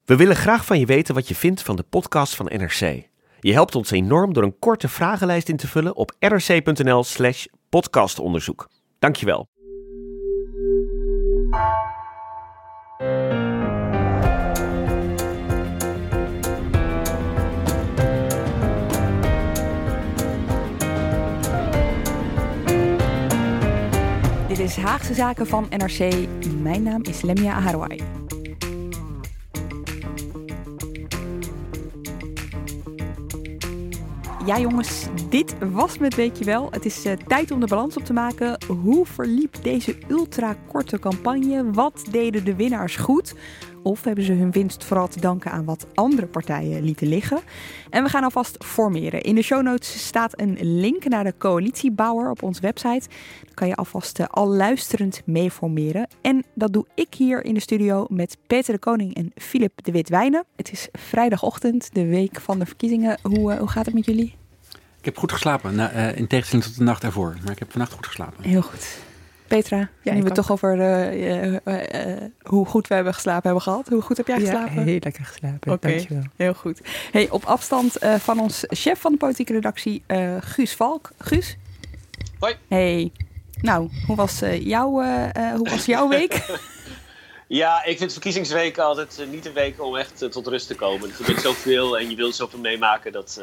We willen graag van je weten wat je vindt van de podcast van NRC. Je helpt ons enorm door een korte vragenlijst in te vullen op nrc.nl/podcastonderzoek. Dankjewel. Dit is Haagse Zaken van NRC. Mijn naam is Lemia Aharouai. Ja jongens, dit was met Weet je wel. Het is tijd om de balans op te maken. Hoe verliep deze ultrakorte campagne? Wat deden de winnaars goed? Of hebben ze hun winst vooral te danken aan wat andere partijen lieten liggen? En we gaan alvast formeren. In de show notes staat een link naar de coalitiebouwer op onze website. Dan kan je alvast al luisterend mee formeren. En dat doe ik hier in de studio met Peter de Koning en Philip de Witwijnen. Het is vrijdagochtend, de week van de verkiezingen. Hoe gaat het met jullie? Ik heb goed geslapen, in tegenstelling tot de nacht ervoor. Maar ik heb vannacht goed geslapen. Heel goed. Petra, nu we het toch over hoe goed we hebben geslapen hebben gehad. Hoe goed heb jij geslapen? Ja, heel lekker geslapen. Oké, dankjewel. Heel goed. Hey, op afstand van ons chef van de politieke redactie, Guus Valk. Guus? Hoi. Hey. Nou, hoe was jouw week? Ja, ik vind verkiezingsweek altijd niet een week om echt tot rust te komen. Er gebeurt zoveel en je wilt zoveel meemaken. Dat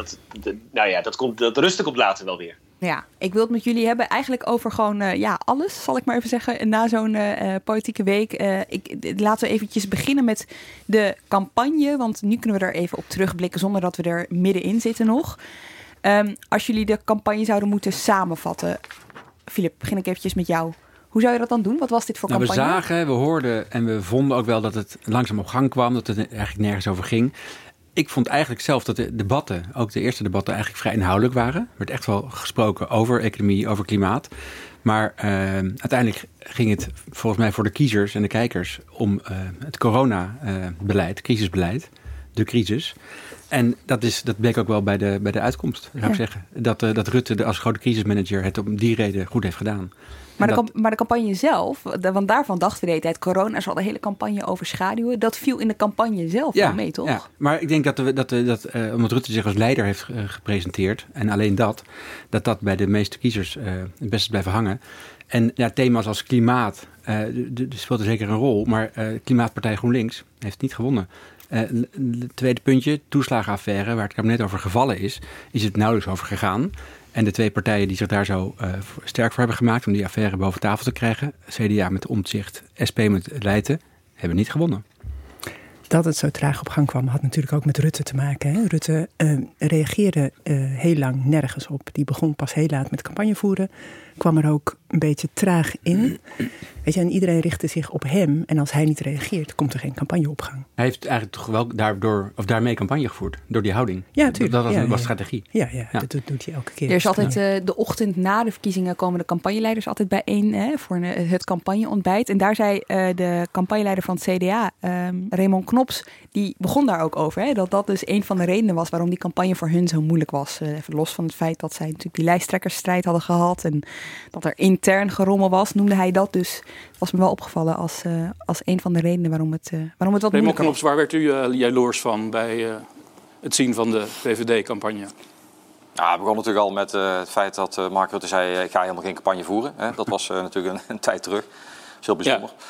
rusten komt later wel weer. Ja, ik wil het met jullie hebben eigenlijk over gewoon alles, zal ik maar even zeggen. Na zo'n politieke week. Laten we eventjes beginnen met de campagne. Want nu kunnen we er even op terugblikken zonder dat we er middenin zitten nog. Als jullie de campagne zouden moeten samenvatten. Philip, begin ik eventjes met jou. Hoe zou je dat dan doen? Wat was dit voor campagne? We zagen, we hoorden en we vonden ook wel dat het langzaam op gang kwam. Dat het eigenlijk nergens over ging. Ik vond eigenlijk zelf dat de debatten, ook de eerste debatten, eigenlijk vrij inhoudelijk waren. Er werd echt wel gesproken over economie, over klimaat. Maar uiteindelijk ging het volgens mij voor de kiezers en de kijkers om het coronabeleid, crisisbeleid, de crisis. En dat bleek ook wel bij de uitkomst, zou ik zeggen. Dat Rutte als grote crisismanager het om die reden goed heeft gedaan. Maar de campagne zelf, want daarvan dachten we de hele tijd, corona zal de hele campagne overschaduwen. Dat viel in de campagne zelf wel mee, toch? Ja, maar ik denk dat omdat Rutte zich als leider heeft gepresenteerd, en alleen dat bij de meeste kiezers het beste blijven hangen. En thema's als klimaat speelden zeker een rol, maar Klimaatpartij GroenLinks heeft het niet gewonnen. Het tweede puntje, toeslagenaffaire, waar het kabinet over gevallen is het nauwelijks over gegaan. En de twee partijen die zich daar zo sterk voor hebben gemaakt om die affaire boven tafel te krijgen, CDA met Omtzigt, SP met Leijten, hebben niet gewonnen. Dat het zo traag op gang kwam had natuurlijk ook met Rutte te maken. Hè? Rutte reageerde heel lang nergens op. Die begon pas heel laat met campagne voeren. Kwam er ook een beetje traag in. Weet je, en iedereen richtte zich op hem. En als hij niet reageert, komt er geen campagneopgang. Hij heeft eigenlijk toch wel daarmee campagne gevoerd. Door die houding. Ja, natuurlijk. Dat was strategie. Ja, dat doet hij elke keer. Er is altijd de ochtend na de verkiezingen komen de campagneleiders altijd bijeen voor het campagneontbijt. En daar zei de campagneleider van het CDA, Raymond Knops, die begon daar ook over. Hè, dat dus een van de redenen was waarom die campagne voor hun zo moeilijk was. Even los van het feit dat zij natuurlijk die lijsttrekkersstrijd hadden gehad en dat er intern gerommel was, noemde hij dat dus. Was me wel opgevallen als een van de redenen waarom het wat moeilijker was. Raymond Knops, waar werd u jaloers van bij het zien van de VVD-campagne? Ja, het begon natuurlijk al met het feit dat Mark Rutte zei, ik ga helemaal geen campagne voeren. Hè. Dat was natuurlijk een tijd terug. Dat is heel bijzonder. Ja.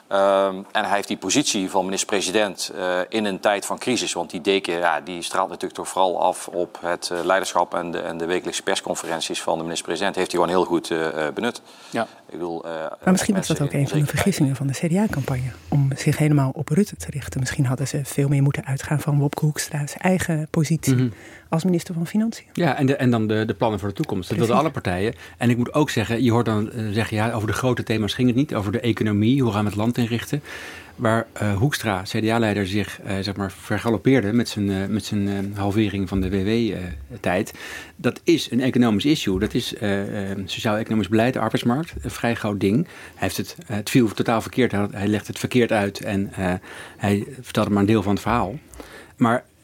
En hij heeft die positie van minister-president in een tijd van crisis. Want die deken die straalt natuurlijk toch vooral af op het leiderschap en de wekelijkse persconferenties van de minister-president. Heeft hij gewoon heel goed benut. Ja. Ik bedoel, maar misschien was dat ook een van de vergissingen van de CDA-campagne. Om zich helemaal op Rutte te richten. Misschien hadden ze veel meer moeten uitgaan van Wopke Hoekstra's eigen positie als minister van Financiën. Ja, en dan de plannen voor de toekomst. Dat wilden alle partijen. En ik moet ook zeggen, je hoort dan zeggen, over de grote thema's ging het niet. Over de economie, hoe gaan we het land inrichten. Waar Hoekstra, CDA-leider, zich vergalopeerde met zijn halvering van de WW-tijd. Dat is een economisch issue. Dat is sociaal-economisch beleid, de arbeidsmarkt. Een vrij gauw ding. Het viel totaal verkeerd. Hij legde het verkeerd uit en hij vertelde maar een deel van het verhaal. Maar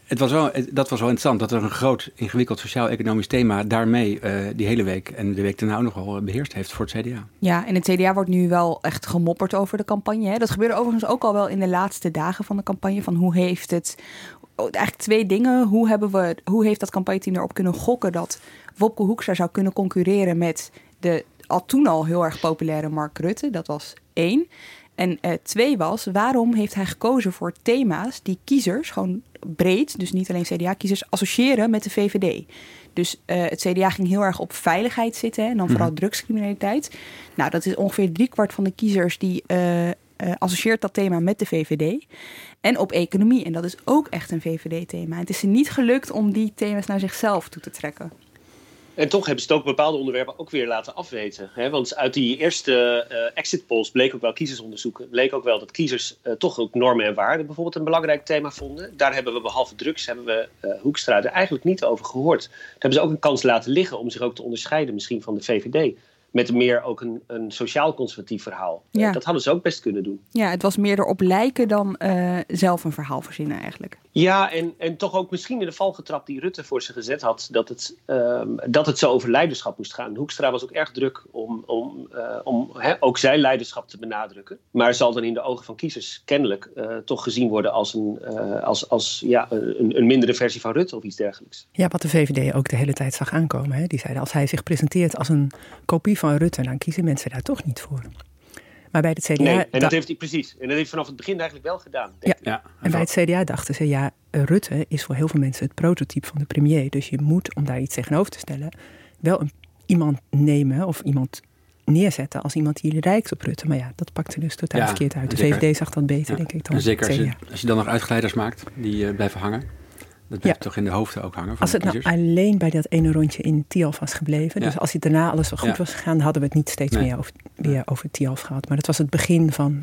dat was wel interessant. Dat er een groot, ingewikkeld sociaal-economisch thema daarmee die hele week en de week daarna ook nog wel beheerst heeft voor het CDA. Ja, en het CDA wordt nu wel echt gemopperd over de campagne. Hè? Dat gebeurde overigens ook al wel in de laatste dagen van de campagne. Van hoe heeft het... Eigenlijk 2 dingen. Hoe heeft dat campagneteam erop kunnen gokken dat Wopke Hoekstra zou kunnen concurreren met de toen al heel erg populaire Mark Rutte? Dat was 1. En 2 was, waarom heeft hij gekozen voor thema's die kiezers, gewoon breed, dus niet alleen CDA-kiezers, associëren met de VVD? Dus het CDA ging heel erg op veiligheid zitten, hè, en dan vooral drugscriminaliteit. Nou, dat is ongeveer 3/4 van de kiezers die associeert dat thema met de VVD. En op economie, en dat is ook echt een VVD-thema. Het is ze niet gelukt om die thema's naar zichzelf toe te trekken. En toch hebben ze het ook bepaalde onderwerpen ook weer laten afweten. Hè? Want uit die eerste exit polls bleek ook wel kiezersonderzoeken. Bleek ook wel dat kiezers toch ook normen en waarden bijvoorbeeld een belangrijk thema vonden. Daar hebben we behalve drugs, hebben we Hoekstra er eigenlijk niet over gehoord. Daar hebben ze ook een kans laten liggen om zich ook te onderscheiden misschien van de VVD. Met meer ook een sociaal-conservatief verhaal. Ja. Dat hadden ze ook best kunnen doen. Ja, het was meer erop lijken dan zelf een verhaal verzinnen eigenlijk. Ja, en toch ook misschien in de val getrapt die Rutte voor zich gezet had, dat het zo over leiderschap moest gaan. Hoekstra was ook erg druk om ook zijn leiderschap te benadrukken. Maar zal dan in de ogen van kiezers kennelijk toch gezien worden als een mindere versie van Rutte of iets dergelijks. Ja, wat de VVD ook de hele tijd zag aankomen. Hè? Die zeiden, als hij zich presenteert als een kopie van Rutte, dan kiezen mensen daar toch niet voor. Maar bij het CDA... Nee, en dat heeft hij precies. En dat heeft vanaf het begin eigenlijk wel gedaan. Ja. En bij het CDA dachten ze, Rutte is voor heel veel mensen het prototype van de premier. Dus je moet, om daar iets tegenover te stellen, wel iemand nemen of iemand neerzetten als iemand die lijkt op Rutte. Maar ja, dat pakte dus totaal verkeerd uit. De VVD zag dat beter, denk ik, dan en zeker het CDA. als je dan nog uitgeleiders maakt die blijven hangen. Dat blijft toch in de hoofden ook hangen van als het nou alleen bij dat ene rondje in Tialf was gebleven. Dus als het daarna alles zo goed was gegaan, hadden we het niet steeds meer over Tialf gehad. Maar dat was het begin van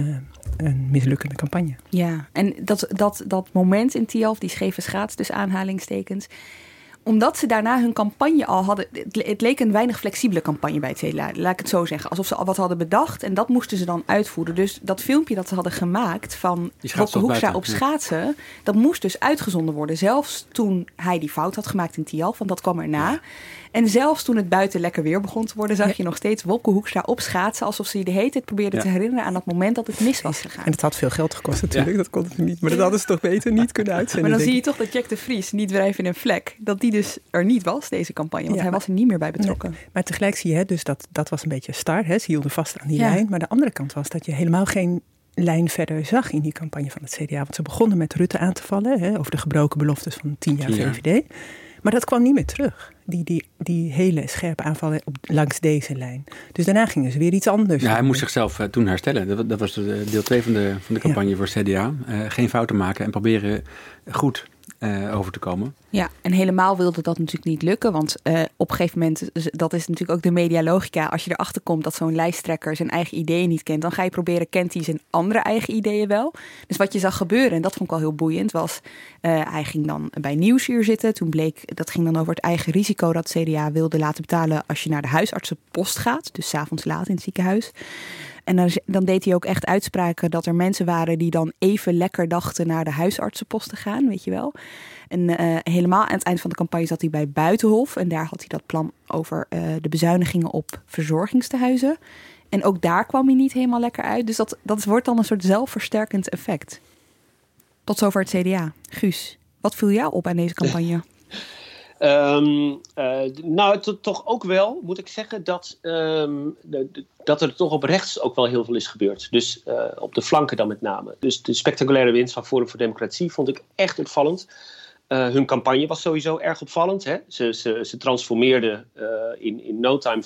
een mislukkende campagne. Ja, en dat moment in Tialf, die scheve schaats, dus aanhalingstekens, omdat ze daarna hun campagne al hadden. Het leek een weinig flexibele campagne bij het CDA. Laat ik het zo zeggen. Alsof ze al wat hadden bedacht en dat moesten ze dan uitvoeren. Dus dat filmpje dat ze hadden gemaakt van Wopke Hoekstra op schaatsen, dat moest dus uitgezonden worden. Zelfs toen hij die fout had gemaakt in Tialf, want dat kwam erna. Ja. En zelfs toen het buiten lekker weer begon te worden, zag je nog steeds Wopke Hoekstra op schaatsen, alsof ze je de hele tijd probeerden te herinneren aan dat moment dat het mis was gegaan. En het had veel geld gekost natuurlijk, dat kon het niet. Maar dat hadden ze toch beter niet kunnen uitzenden. Maar dan zie je toch dat Jack de Vries, niet wrijven in een vlek, dat die dus er niet was, deze campagne. Want hij was er niet meer bij betrokken. Nee. Maar tegelijk zie je, dus dat was een beetje start. Hè. Ze hielden vast aan die lijn. Maar de andere kant was dat je helemaal geen lijn verder zag in die campagne van het CDA. Want ze begonnen met Rutte aan te vallen, hè, over de gebroken beloftes van 10 jaar VVD. Maar dat kwam niet meer terug. Die hele scherpe aanvallen langs deze lijn. Dus daarna gingen ze weer iets anders. Ja, hij moest zichzelf toen herstellen. Dat was deel 2 van de campagne voor het CDA. Geen fouten maken en proberen goed over te komen. Ja, en helemaal wilde dat natuurlijk niet lukken. Want op een gegeven moment, dat is natuurlijk ook de medialogica. Als je erachter komt dat zo'n lijsttrekker zijn eigen ideeën niet kent, dan ga je proberen, kent hij zijn andere eigen ideeën wel? Dus wat je zag gebeuren, en dat vond ik wel heel boeiend, was hij ging dan bij Nieuwsuur zitten. Toen bleek, dat ging dan over het eigen risico dat CDA wilde laten betalen als je naar de huisartsenpost gaat. Dus 's avonds laat in het ziekenhuis. En dan deed hij ook echt uitspraken dat er mensen waren die dan even lekker dachten naar de huisartsenpost te gaan, weet je wel. En helemaal aan het eind van de campagne zat hij bij Buitenhof. En daar had hij dat plan over de bezuinigingen op verzorgingstehuizen. En ook daar kwam hij niet helemaal lekker uit. Dus dat wordt dan een soort zelfversterkend effect. Tot zover het CDA. Guus, wat viel jou op aan deze campagne? Toch ook wel, moet ik zeggen, dat er toch op rechts ook wel heel veel is gebeurd. Dus op de flanken dan met name. Dus de spectaculaire winst van Forum voor Democratie vond ik echt opvallend. Hun campagne was sowieso erg opvallend. Hè? Ze transformeerden in no time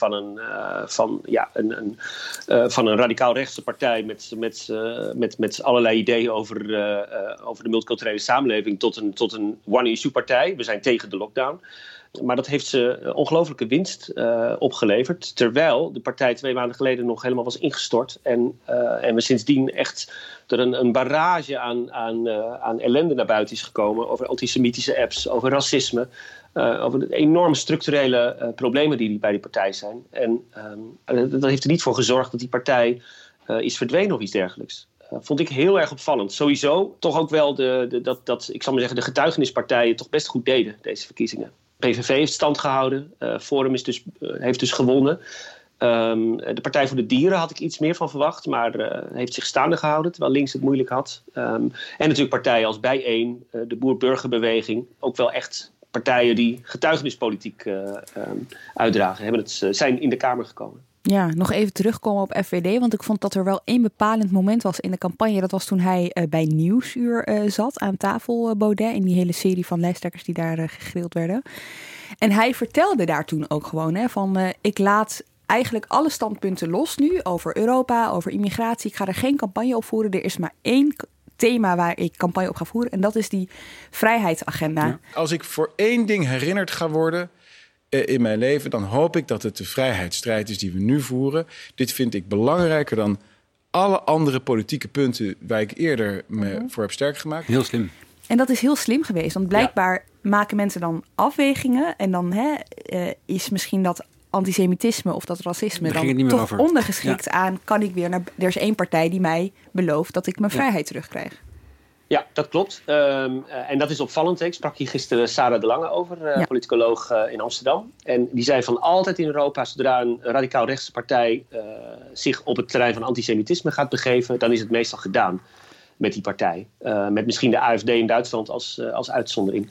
van een radicaal rechtse partij met allerlei ideeën over de multiculturele samenleving tot een one-issue partij. We zijn tegen de lockdown. Maar dat heeft ze ongelooflijke winst opgeleverd. Terwijl de partij 2 maanden geleden nog helemaal was ingestort. En we sindsdien echt er een barrage aan ellende naar buiten is gekomen. Over antisemitische apps, over racisme. Over de enorme structurele problemen die bij die partij zijn. En dat heeft er niet voor gezorgd dat die partij is verdwenen of iets dergelijks. vond ik heel erg opvallend. Sowieso toch ook wel dat ik zal maar zeggen, de getuigenispartijen toch best goed deden, deze verkiezingen. PVV heeft stand gehouden. Forum heeft dus gewonnen. De Partij voor de Dieren had ik iets meer van verwacht, maar heeft zich staande gehouden, terwijl links het moeilijk had. En natuurlijk partijen als Bijeen, de Boer-Burgerbeweging, ook wel echt partijen die getuigenispolitiek uitdragen, zijn in de Kamer gekomen. Ja, nog even terugkomen op FVD, want ik vond dat er wel één bepalend moment was in de campagne. Dat was toen hij bij Nieuwsuur zat aan tafel, Baudet, in die hele serie van lijsttrekkers die daar gegrild werden. En hij vertelde daar toen ook gewoon van ik laat eigenlijk alle standpunten los nu over Europa, over immigratie. Ik ga er geen campagne op voeren. Er is maar één thema waar ik campagne op ga voeren en dat is die vrijheidsagenda. Ja. Als ik voor één ding herinnerd ga worden in mijn leven, dan hoop ik dat het de vrijheidsstrijd is die we nu voeren. Dit vind ik belangrijker dan alle andere politieke punten waar ik eerder me voor heb sterk gemaakt. Heel slim. En dat is heel slim geweest, want blijkbaar maken mensen dan afwegingen en dan is misschien dat antisemitisme of dat racisme dan toch over. Ondergeschikt aan, kan ik weer naar... Er is één partij die mij belooft dat ik mijn vrijheid terugkrijg. Ja, dat klopt. En dat is opvallend. Ik sprak hier gisteren Sarah de Lange over, politicoloog in Amsterdam. En die zei van altijd in Europa, zodra een radicaal rechtse partij zich op het terrein van antisemitisme gaat begeven, dan is het meestal gedaan met die partij. Met misschien de AfD in Duitsland als uitzondering.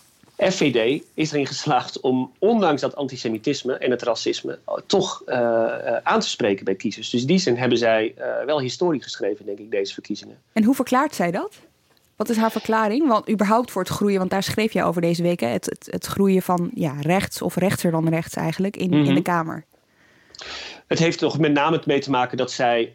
FVD is erin geslaagd om, ondanks dat antisemitisme en het racisme, toch aan te spreken bij kiezers. Dus in die zin hebben zij wel historie geschreven, denk ik, deze verkiezingen. En hoe verklaart zij dat? Wat is haar verklaring? Want überhaupt voor het groeien, want daar schreef jij over deze week, het groeien van rechts of rechtser dan rechts eigenlijk in de Kamer. Het heeft toch met name mee te maken dat zij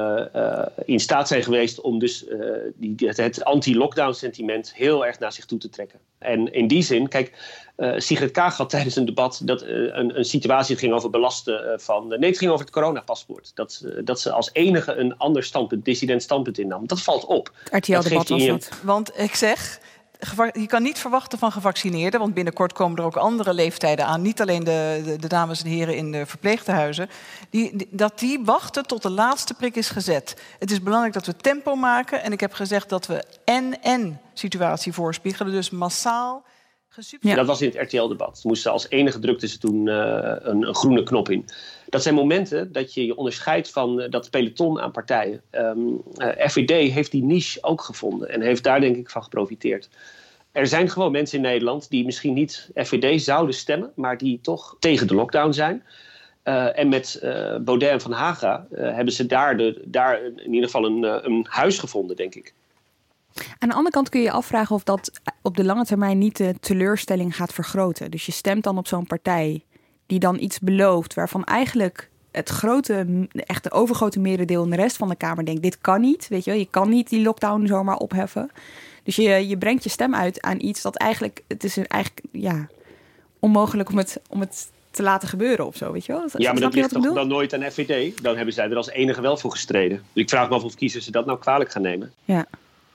in staat zijn geweest om dus het anti-lockdown sentiment heel erg naar zich toe te trekken. En in die zin, kijk, Sigrid Kaag had tijdens een debat dat een situatie ging over belasten van... Nee, het ging over het coronapaspoort. Dat ze als enige een ander standpunt, dissident standpunt innam. Dat valt op. RTL-debat was dat. Want ik zeg... Je kan niet verwachten van gevaccineerden, want binnenkort komen er ook andere leeftijden aan. Niet alleen de dames en heren in de verpleegtehuizen. Dat die wachten tot de laatste prik is gezet. Het is belangrijk dat we tempo maken. En ik heb gezegd dat we en situatie voorspiegelen. Dus massaal gesubsidieerd. Dat was in het RTL-debat. Moesten als enige drukten ze toen een groene knop in. Dat zijn momenten dat je onderscheidt van dat peloton aan partijen. FVD heeft die niche ook gevonden en heeft daar denk ik van geprofiteerd. Er zijn gewoon mensen in Nederland die misschien niet FVD zouden stemmen, maar die toch tegen de lockdown zijn. En met Baudet en Van Haga hebben ze daar in ieder geval een huis gevonden, denk ik. Aan de andere kant kun je je afvragen of dat op de lange termijn niet de teleurstelling gaat vergroten. Dus je stemt dan op zo'n partij die dan iets belooft waarvan eigenlijk het echt de overgrote merendeel in de rest van de Kamer denkt, dit kan niet. Weet je wel, je kan niet die lockdown zomaar opheffen. Dus je brengt je stem uit aan iets dat het is onmogelijk om het te laten gebeuren of zo, weet je wel? Ja, maar dat ligt toch dan nooit aan FVD? Dan hebben zij er als enige wel voor gestreden. Dus ik vraag me af of kiezers dat nou kwalijk gaan nemen. Ja.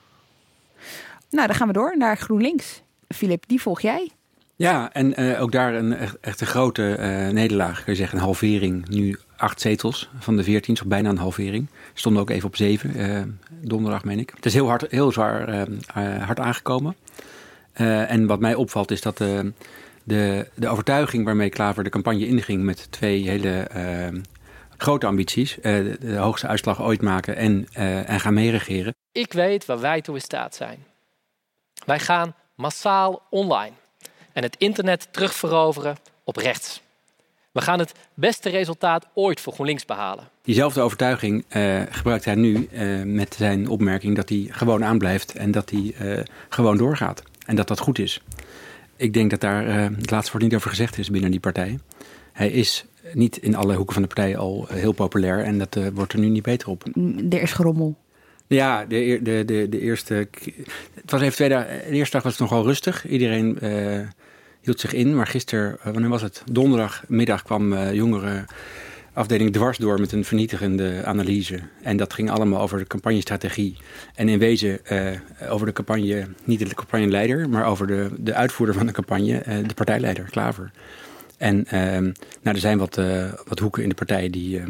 Nou, dan gaan we door naar GroenLinks. Filip, die volg jij? Ja, en ook daar echt een grote nederlaag, kun je zeggen. Een halvering, nu 8 zetels van de 14, zo bijna een halvering. Stonden ook even op 7, donderdag meen ik. Het is heel zwaar hard aangekomen. En wat mij opvalt is dat de overtuiging waarmee Klaver de campagne inging met 2 hele grote ambities. De hoogste uitslag ooit maken en gaan meeregeren. Ik weet waar wij toe in staat zijn. Wij gaan massaal online en het internet terugveroveren op rechts. We gaan het beste resultaat ooit voor GroenLinks behalen. Diezelfde overtuiging gebruikt hij nu met zijn opmerking dat hij gewoon aanblijft en dat hij gewoon doorgaat. En dat dat goed is. Ik denk dat daar het laatste woord niet over gezegd is binnen die partij. Hij is niet in alle hoeken van de partij al heel populair en dat wordt er nu niet beter op. Er is gerommel. Ja, de eerste... Het was even 2 dagen... De eerste dag was het nogal rustig. Iedereen hield zich in. Maar gisteren, wanneer was het? Donderdagmiddag kwam jongere afdeling dwars door met een vernietigende analyse. En dat ging allemaal over de campagnestrategie. En in wezen over de campagne, niet de campagneleider, maar over de uitvoerder van de campagne, de partijleider, Klaver. En er zijn wat hoeken in de partij die...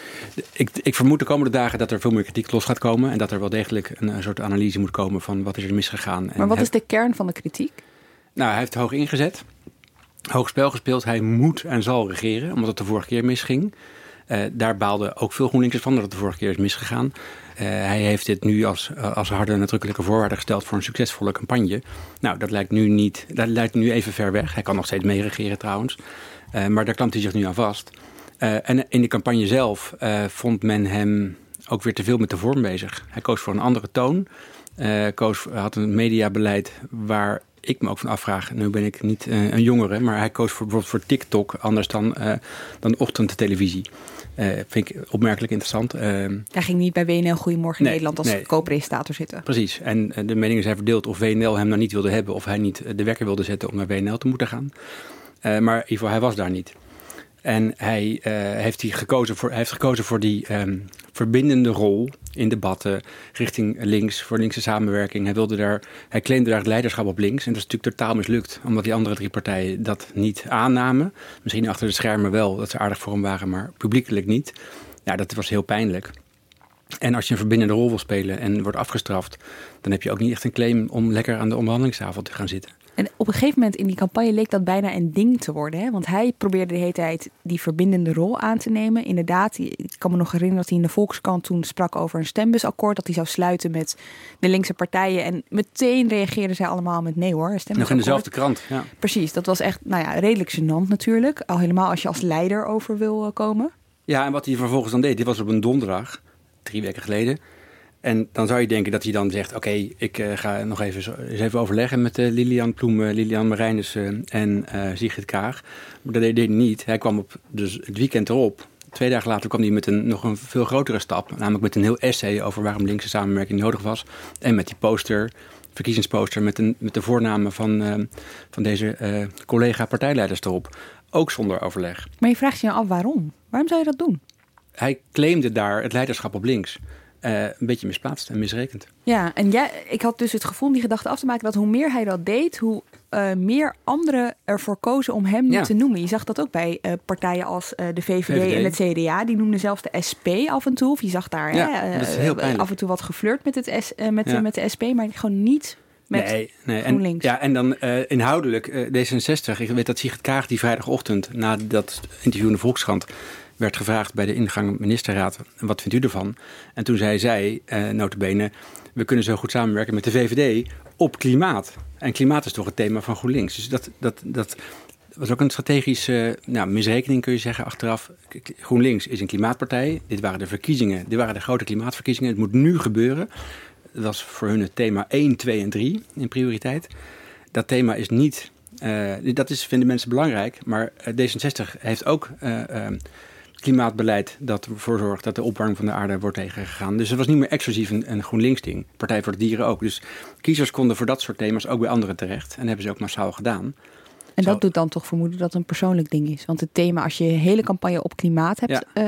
Ik vermoed de komende dagen dat er veel meer kritiek los gaat komen. En dat er wel degelijk een soort analyse moet komen van wat is er misgegaan. Maar wat is de kern van de kritiek? Nou, hij heeft hoog ingezet. Hoog spel gespeeld. Hij moet en zal regeren, omdat het de vorige keer misging. Daar baalden ook veel GroenLinksers van dat het de vorige keer is misgegaan. Hij heeft dit nu als harde nadrukkelijke voorwaarde gesteld voor een succesvolle campagne. Nou, dat lijkt nu even ver weg. Hij kan nog steeds meeregeren trouwens. Maar daar klampt hij zich nu aan vast. En in de campagne zelf vond men hem ook weer te veel met de vorm bezig. Hij koos voor een andere toon. Had een mediabeleid waar ik me ook van afvraag. Nu ben ik niet een jongere, maar hij koos bijvoorbeeld voor TikTok anders dan ochtendtelevisie. Vind ik opmerkelijk interessant. Hij ging niet bij WNL Goedemorgen Nederland als co-presentator zitten. Precies. En de meningen zijn verdeeld of WNL hem nou niet wilde hebben of hij niet de wekker wilde zetten om naar WNL te moeten gaan. Maar in ieder geval, hij was daar niet. En hij heeft gekozen voor die verbindende rol in debatten richting links, voor linkse samenwerking. Hij claimde daar het leiderschap op links. En dat is natuurlijk totaal mislukt, omdat die andere 3 partijen dat niet aannamen. Misschien achter de schermen wel, dat ze aardig voor hem waren, maar publiekelijk niet. Ja, dat was heel pijnlijk. En als je een verbindende rol wil spelen en wordt afgestraft, dan heb je ook niet echt een claim om lekker aan de onderhandelingstafel te gaan zitten. En op een gegeven moment in die campagne leek dat bijna een ding te worden. Hè? Want hij probeerde de hele tijd die verbindende rol aan te nemen. Inderdaad, ik kan me nog herinneren dat hij in de Volkskrant toen sprak over een stembusakkoord. Dat hij zou sluiten met de linkse partijen. En meteen reageerden zij allemaal met nee hoor. Nog in dezelfde krant. Ja. Precies, dat was echt redelijk gênant natuurlijk. Al helemaal als je als leider over wil komen. Ja, en wat hij vervolgens dan deed, dit was op een donderdag, 3 weken geleden. En dan zou je denken dat hij dan zegt, oké, ik ga nog eens even overleggen met Lilian Ploem, Lilian Marijnissen en Sigrid Kaag. Maar dat deed hij niet. Hij kwam dus het weekend erop. 2 dagen later kwam hij met nog een veel grotere stap. Namelijk met een heel essay over waarom linkse samenwerking nodig was. En met die poster, verkiezingsposter met de voornamen van deze collega-partijleiders erop. Ook zonder overleg. Maar je vraagt je af waarom? Waarom zou je dat doen? Hij claimde daar het leiderschap op links. Een beetje misplaatst en misrekend. Ja, en ik had dus het gevoel om die gedachte af te maken dat hoe meer hij dat deed, hoe meer anderen ervoor kozen om hem niet te noemen. Je zag dat ook bij partijen als de VVD en het CDA. Die noemden zelfs de SP af en toe. Of je zag daar af en toe wat geflirt met de SP, maar gewoon niet met GroenLinks. En dan inhoudelijk D66. Ik weet dat Sigrid Kaag die vrijdagochtend na dat interview in de Volkskrant werd gevraagd bij de ingang ministerraad, wat vindt u ervan? En toen zei zij, nota bene, we kunnen zo goed samenwerken met de VVD op klimaat. En klimaat is toch het thema van GroenLinks. Dus dat was ook een strategische misrekening, kun je zeggen, achteraf. GroenLinks is een klimaatpartij. Dit waren de verkiezingen, dit waren de grote klimaatverkiezingen. Het moet nu gebeuren. Dat was voor hun het thema 1, 2 en 3 in prioriteit. Dat thema is niet, vinden mensen belangrijk. Maar D66 heeft ook klimaatbeleid dat ervoor zorgt dat de opwarming van de aarde wordt tegengegaan. Dus het was niet meer exclusief een GroenLinks-ding. Partij voor de Dieren ook. Dus kiezers konden voor dat soort thema's ook bij anderen terecht. En dat hebben ze ook massaal gedaan. En dat doet dan toch vermoeden dat het een persoonlijk ding is. Want het thema, als je een hele campagne op klimaat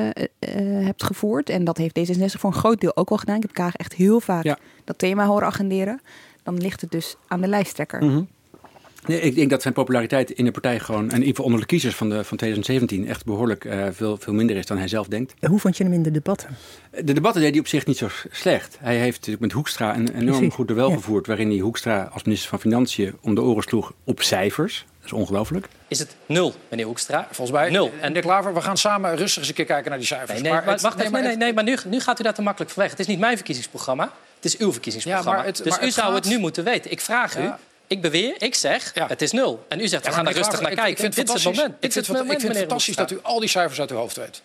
hebt gevoerd, en dat heeft D66 voor een groot deel ook wel gedaan. Ik heb Kaag echt heel vaak dat thema horen agenderen. Dan ligt het dus aan de lijsttrekker. Mm-hmm. Nee, ik denk dat zijn populariteit in de partij gewoon, en in ieder geval onder de kiezers van 2017, echt behoorlijk veel minder is dan hij zelf denkt. Hoe vond je hem in de debatten? De debatten deed hij op zich niet zo slecht. Hij heeft natuurlijk met Hoekstra een enorm goed duel gevoerd, waarin hij Hoekstra als minister van Financiën om de oren sloeg op cijfers. Dat is ongelooflijk. Is het 0, meneer Hoekstra? Volgens mij 0. En de Klaver, we gaan samen rustig eens een keer kijken naar die cijfers. Maar nu gaat u daar te makkelijk voor weg. Het is niet mijn verkiezingsprogramma, het is uw verkiezingsprogramma. Dus u zou het nu moeten weten. Ik vraag u. Ik beweer, ik zeg, het is 0. En u zegt, we gaan er rustig naar kijken. Ik vind het fantastisch dat u al die cijfers uit uw hoofd weet.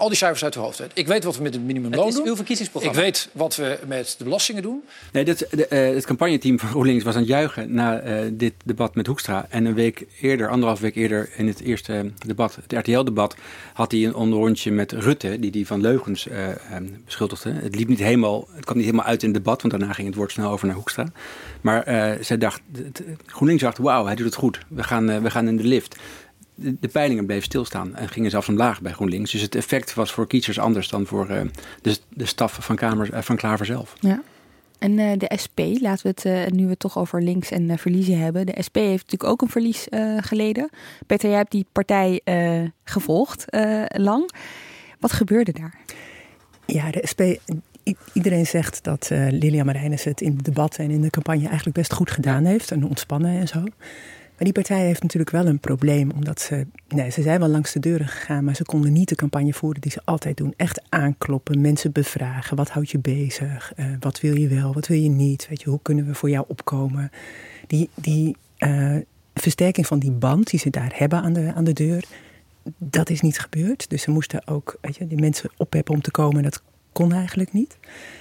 Ik weet wat we met het minimumloon doen. Het is uw verkiezingsprogramma. Ik weet wat we met de belastingen doen. Nee, het campagneteam van GroenLinks was aan het juichen na dit debat met Hoekstra. En anderhalf week eerder, in het eerste debat, het RTL-debat, had hij een onderrondje met Rutte, die van leugens beschuldigde. Het kwam niet helemaal uit in het debat, want daarna ging het woord snel over naar Hoekstra. Maar GroenLinks dacht, wauw, hij doet het goed. We gaan in de lift. De peilingen bleven stilstaan en gingen zelfs omlaag bij GroenLinks. Dus het effect was voor kiezers anders dan voor de staf van Klaver zelf. Ja. En de SP, laten we het nu we het toch over links en verliezen hebben. De SP heeft natuurlijk ook een verlies geleden. Peter, jij hebt die partij gevolgd lang. Wat gebeurde daar? Ja, de SP... Iedereen zegt dat Lilian Marijnissen het in de debatten en in de campagne eigenlijk best goed gedaan heeft. En ontspannen en zo. Maar die partij heeft natuurlijk wel een probleem. Omdat ze zijn wel langs de deuren gegaan. Maar ze konden niet de campagne voeren die ze altijd doen. Echt aankloppen, mensen bevragen. Wat houdt je bezig? Wat wil je wel, wat wil je niet? Weet je, hoe kunnen we voor jou opkomen? Die versterking van die band die ze daar hebben aan de deur. Dat is niet gebeurd. Dus ze moesten ook die mensen oppeppen om te komen. Dat kon eigenlijk niet.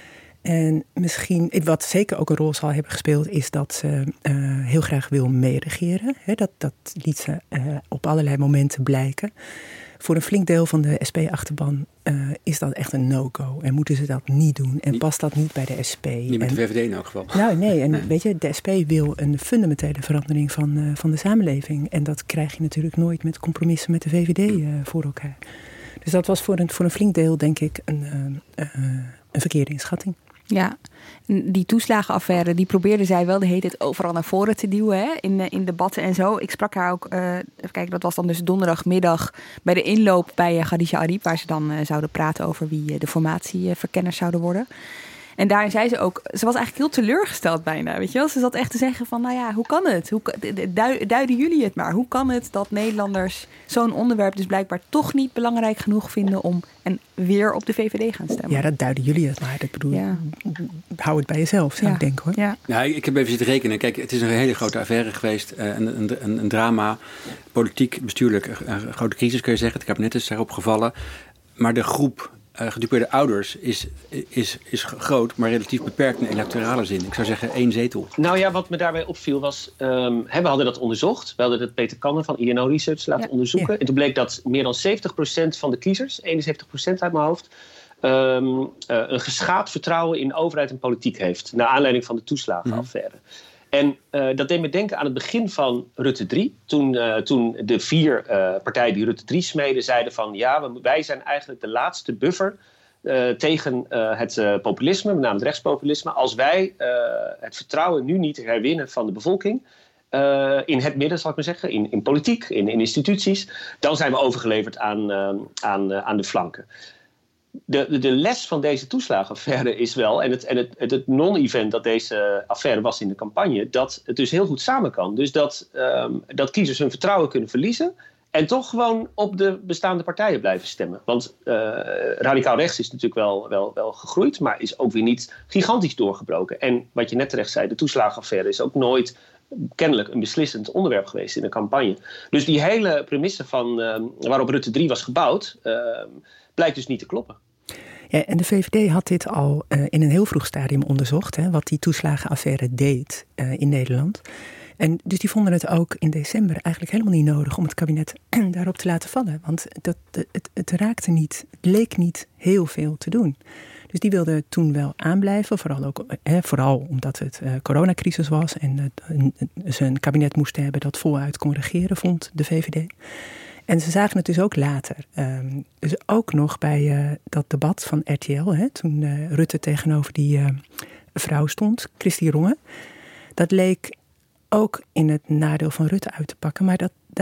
En misschien, wat zeker ook een rol zal hebben gespeeld, is dat ze heel graag wil meeregeren. Dat liet ze op allerlei momenten blijken. Voor een flink deel van de SP-achterban is dat echt een no-go. En moeten ze dat niet doen. En past dat niet bij de SP. Niet met de VVD in elk geval. Nou, nee. En weet je, de SP wil een fundamentele verandering van de samenleving. En dat krijg je natuurlijk nooit met compromissen met de VVD voor elkaar. Dus dat was voor een flink deel, denk ik, een verkeerde inschatting. Ja, die toeslagenaffaire, die probeerde zij wel de hele tijd overal naar voren te duwen, hè? In debatten en zo. Ik sprak haar ook, even kijken, dat was dan dus donderdagmiddag bij de inloop bij Khadija Arib, waar ze dan zouden praten over wie de formatieverkenners zouden worden. En daarin zei ze ook, ze was eigenlijk heel teleurgesteld bijna, weet je wel. Ze zat echt te zeggen van, nou ja, hoe kan het? Duiden jullie het maar. Hoe kan het dat Nederlanders zo'n onderwerp dus blijkbaar toch niet belangrijk genoeg vinden om weer op de VVD gaan stemmen? Ja, dat duiden jullie het maar. Ik bedoel, hou het bij jezelf, zou ik denken, hoor. Ja. Nou, ik heb even zitten rekenen. Kijk, het is een hele grote affaire geweest. Een drama, politiek, bestuurlijk, een grote crisis kun je zeggen. Het kabinet is daarop gevallen. Maar de groep gedupeerde ouders is groot, maar relatief beperkt in electorale zin. Ik zou zeggen 1 zetel. Nou ja, wat me daarbij opviel was, we hadden dat onderzocht. We hadden dat Peter Kannen van INO Research laten onderzoeken. Ja. En toen bleek dat meer dan 70% van de kiezers, 71% uit mijn hoofd, een geschaad vertrouwen in overheid en politiek heeft. Naar aanleiding van de toeslagenaffaire. En dat deed me denken aan het begin van Rutte 3. Toen de 4 partijen die Rutte 3 smeden zeiden van, ja, wij zijn eigenlijk de laatste buffer tegen het populisme, met name het rechtspopulisme. Als wij het vertrouwen nu niet herwinnen van de bevolking, in het midden, zal ik maar zeggen, in politiek, in instituties, dan zijn we overgeleverd aan de flanken. De les van deze toeslagenaffaire is wel, en het non-event dat deze affaire was in de campagne, dat het dus heel goed samen kan. Dus dat kiezers hun vertrouwen kunnen verliezen en toch gewoon op de bestaande partijen blijven stemmen. Want radicaal rechts is natuurlijk wel gegroeid, maar is ook weer niet gigantisch doorgebroken. En wat je net terecht zei, de toeslagenaffaire is ook nooit kennelijk een beslissend onderwerp geweest in de campagne. Dus die hele premisse van waarop Rutte 3 was gebouwd, blijkt dus niet te kloppen. Ja, en de VVD had dit al in een heel vroeg stadium onderzocht, hè, wat die toeslagenaffaire deed in Nederland. En dus die vonden het ook in december eigenlijk helemaal niet nodig om het kabinet daarop te laten vallen. Want het raakte niet, het leek niet heel veel te doen. Dus die wilden toen wel aanblijven, vooral omdat het coronacrisis was en ze een kabinet moesten hebben dat voluit kon regeren, vond de VVD. En ze zagen het dus ook later. Dus ook nog bij dat debat van RTL, toen Rutte tegenover die vrouw stond, Christy Rongen. Dat leek ook in het nadeel van Rutte uit te pakken, maar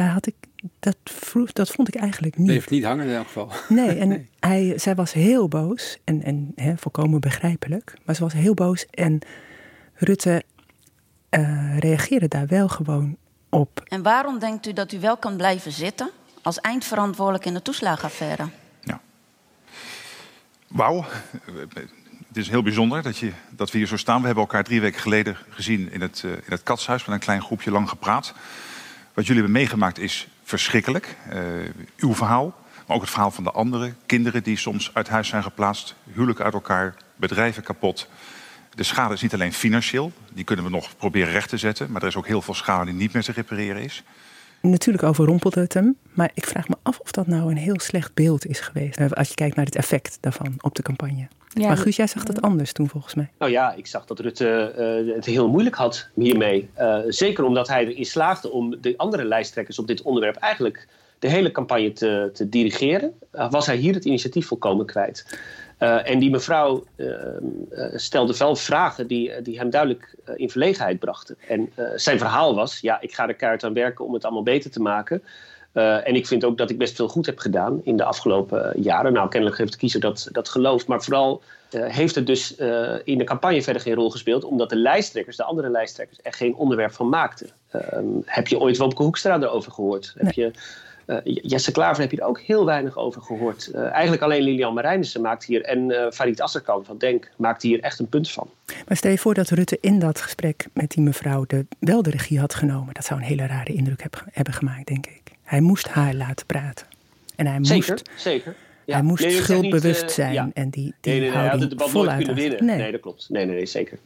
dat vond ik eigenlijk niet. Bleef niet hangen in elk geval. Nee, en zij was heel boos en volkomen begrijpelijk, maar ze was heel boos en Rutte reageerde daar wel gewoon op. En waarom denkt u dat u wel kan blijven zitten als eindverantwoordelijk in de toeslagenaffaire? Ja. Wauw. Het is heel bijzonder dat we hier zo staan. We hebben elkaar 3 weken geleden gezien in het Katshuis met een klein groepje lang gepraat. Wat jullie hebben meegemaakt is verschrikkelijk. Uw verhaal, maar ook het verhaal van de anderen. Kinderen die soms uit huis zijn geplaatst, huwelijken uit elkaar, bedrijven kapot. De schade is niet alleen financieel, die kunnen we nog proberen recht te zetten. Maar er is ook heel veel schade die niet meer te repareren is. Natuurlijk overrompelt het hem, maar ik vraag me af of dat nou een heel slecht beeld is geweest. Als je kijkt naar het effect daarvan op de campagne. Ja, maar Guus, jij zag dat anders toen volgens mij. Nou ja, ik zag dat Rutte het heel moeilijk had hiermee. Zeker omdat hij erin slaagde om de andere lijsttrekkers op dit onderwerp eigenlijk de hele campagne te dirigeren. Was hij hier het initiatief volkomen kwijt. En die mevrouw stelde wel vragen die hem duidelijk in verlegenheid brachten. En zijn verhaal was, ik ga er keihard aan werken om het allemaal beter te maken. En ik vind ook dat ik best veel goed heb gedaan in de afgelopen jaren. Nou, kennelijk heeft de kiezer dat geloofd. Maar vooral heeft het dus in de campagne verder geen rol gespeeld, omdat de andere lijsttrekkers, er geen onderwerp van maakten. Heb je ooit Wopke Hoekstra erover gehoord? Nee. Heb je Jesse Klaver heb je er ook heel weinig over gehoord. Eigenlijk alleen Lilian Marijnissen maakt hier, en Farid Azarkan van Denk maakt hier echt een punt van. Maar stel je voor dat Rutte in dat gesprek met die mevrouw wel de regie had genomen. Dat zou een hele rare indruk hebben gemaakt, denk ik. Hij moest haar laten praten. En hij Zeker. Ja. Hij moest schuldbewust zijn en die hij had het debat nooit kunnen winnen. Nee, dat klopt. Nee, zeker.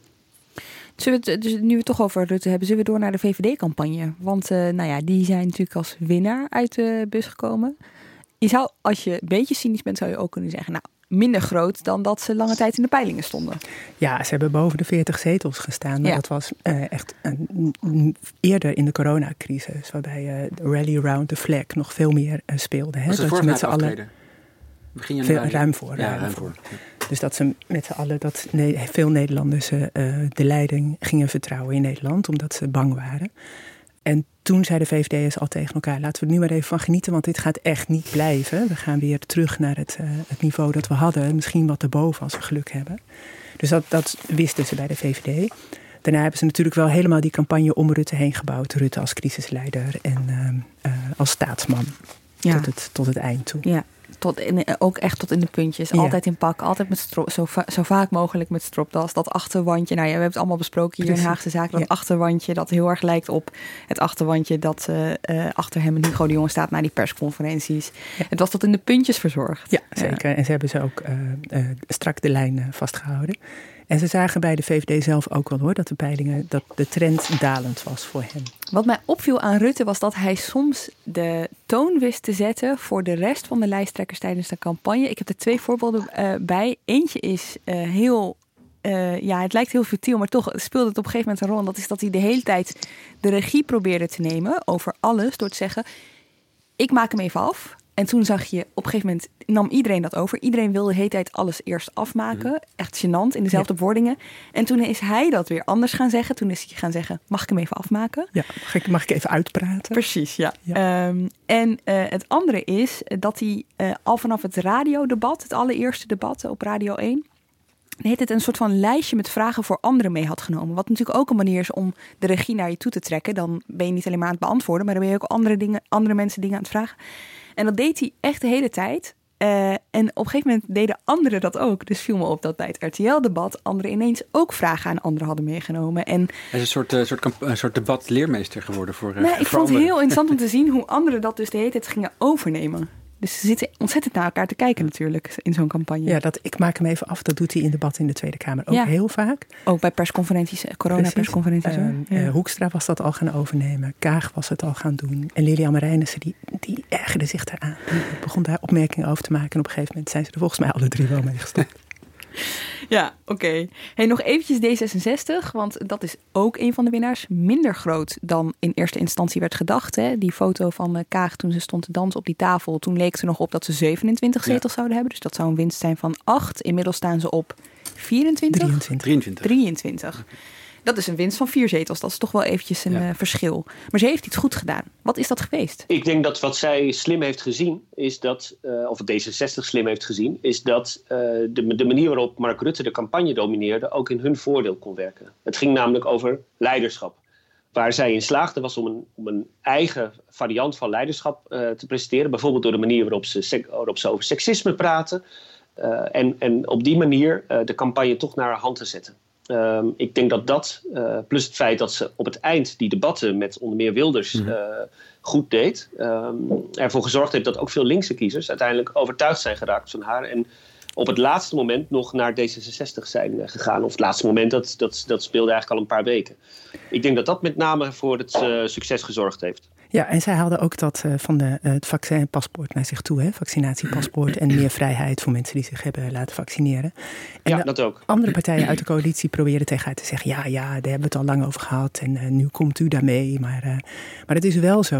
Dus nu we het toch over Rutte hebben, zullen we door naar de VVD-campagne. Want die zijn natuurlijk als winnaar uit de bus gekomen. Je zou, als je een beetje cynisch bent, zou je ook kunnen zeggen, minder groot dan dat ze lange tijd in de peilingen stonden. Ja, ze hebben boven de 40 zetels gestaan. Maar dat was echt eerder in de coronacrisis, waarbij de rally around the flag nog veel meer speelde. Hè? Was het dat je met z'n allen ruim voor. Dus dat ze met z'n allen, veel Nederlanders de leiding gingen vertrouwen in Nederland, omdat ze bang waren. En toen zeiden de VVD'ers al tegen elkaar, laten we er nu maar even van genieten, want dit gaat echt niet blijven. We gaan weer terug naar het niveau dat we hadden, misschien wat erboven als we geluk hebben. Dus dat wisten ze bij de VVD. Daarna hebben ze natuurlijk wel helemaal die campagne om Rutte heen gebouwd. Rutte als crisisleider en als staatsman tot het eind toe. Ja. Ook echt tot in de puntjes. Ja. Altijd in pak, altijd met zo vaak mogelijk met stropdas. Dat achterwandje, we hebben het allemaal besproken hier in Haagse Zaken. Dat achterwandje dat heel erg lijkt op het achterwandje dat achter hem en Hugo de Jonge staat na die persconferenties. Ja. Het was tot in de puntjes verzorgd. Ja, zeker. En ze hebben ze ook strak de lijn vastgehouden. En ze zagen bij de VVD zelf ook wel hoor, dat de peilingen, dat de trend dalend was voor hem. Wat mij opviel aan Rutte was dat hij soms de toon wist te zetten voor de rest van de lijsttrekkers tijdens de campagne. Ik heb er 2 voorbeelden bij. Eentje is het lijkt heel futiel, maar toch speelde het op een gegeven moment een rol. En dat is dat hij de hele tijd de regie probeerde te nemen over alles door te zeggen, ik maak hem even af. En toen zag je, op een gegeven moment nam iedereen dat over. Iedereen wilde de hele tijd alles eerst afmaken. Echt gênant, in dezelfde wordingen. En toen is hij dat weer anders gaan zeggen. Toen is hij gaan zeggen, mag ik hem even afmaken? Ja, mag ik even uitpraten? Precies, ja. Het andere is dat hij al vanaf het radiodebat, het allereerste debat op Radio 1... heet het een soort van lijstje met vragen voor anderen mee had genomen. Wat natuurlijk ook een manier is om de regie naar je toe te trekken. Dan ben je niet alleen maar aan het beantwoorden, maar dan ben je ook andere mensen dingen aan het vragen. En dat deed hij echt de hele tijd. En op een gegeven moment deden anderen dat ook. Dus viel me op dat bij het RTL-debat anderen ineens ook vragen aan anderen hadden meegenomen. En hij is een soort debatleermeester geworden voor ik vond het heel interessant om te zien hoe anderen dat dus de hele tijd gingen overnemen. Dus ze zitten ontzettend naar elkaar te kijken natuurlijk in zo'n campagne. Ja, ik maak hem even af. Dat doet hij in debatten in de Tweede Kamer ook heel vaak. Ook bij persconferenties, coronapersconferenties. Hoekstra was dat al gaan overnemen. Kaag was het al gaan doen. En Lilian Marijnissen, die ergerde zich daaraan. Die begon daar opmerkingen over te maken. En op een gegeven moment zijn ze er volgens mij alle 3 wel mee gestopt. Ja, oké. Hey, nog eventjes D66, want dat is ook een van de winnaars. Minder groot dan in eerste instantie werd gedacht. Hè? Die foto van Kaag toen ze stond te dansen op die tafel. Toen leek ze nog op dat ze 27 zetels zouden hebben. Dus dat zou een winst zijn van 8. Inmiddels staan ze op 24? 23. Dat is een winst van 4 zetels. Dat is toch wel eventjes een verschil. Maar ze heeft iets goed gedaan. Wat is dat geweest? Ik denk dat wat zij slim heeft gezien, is dat, of D66 slim heeft gezien, is dat de manier waarop Mark Rutte de campagne domineerde ook in hun voordeel kon werken. Het ging namelijk over leiderschap. Waar zij in slaagde was om een eigen variant van leiderschap te presenteren. Bijvoorbeeld door de manier waarop ze over seksisme praten. En op die manier de campagne toch naar haar hand te zetten. Ik denk dat plus het feit dat ze op het eind die debatten met onder meer Wilders goed deed, ervoor gezorgd heeft dat ook veel linkse kiezers uiteindelijk overtuigd zijn geraakt van haar en op het laatste moment nog naar D66 zijn gegaan. Of het laatste moment, dat speelde eigenlijk al een paar weken. Ik denk dat met name voor het succes gezorgd heeft. Ja, en zij haalden ook dat van het vaccinpaspoort naar zich toe. Hè? Vaccinatiepaspoort en meer vrijheid voor mensen die zich hebben laten vaccineren. En dat ook. Andere partijen uit de coalitie proberen tegen haar te zeggen, ja, daar hebben we het al lang over gehad. En nu komt u daarmee. Maar het is wel zo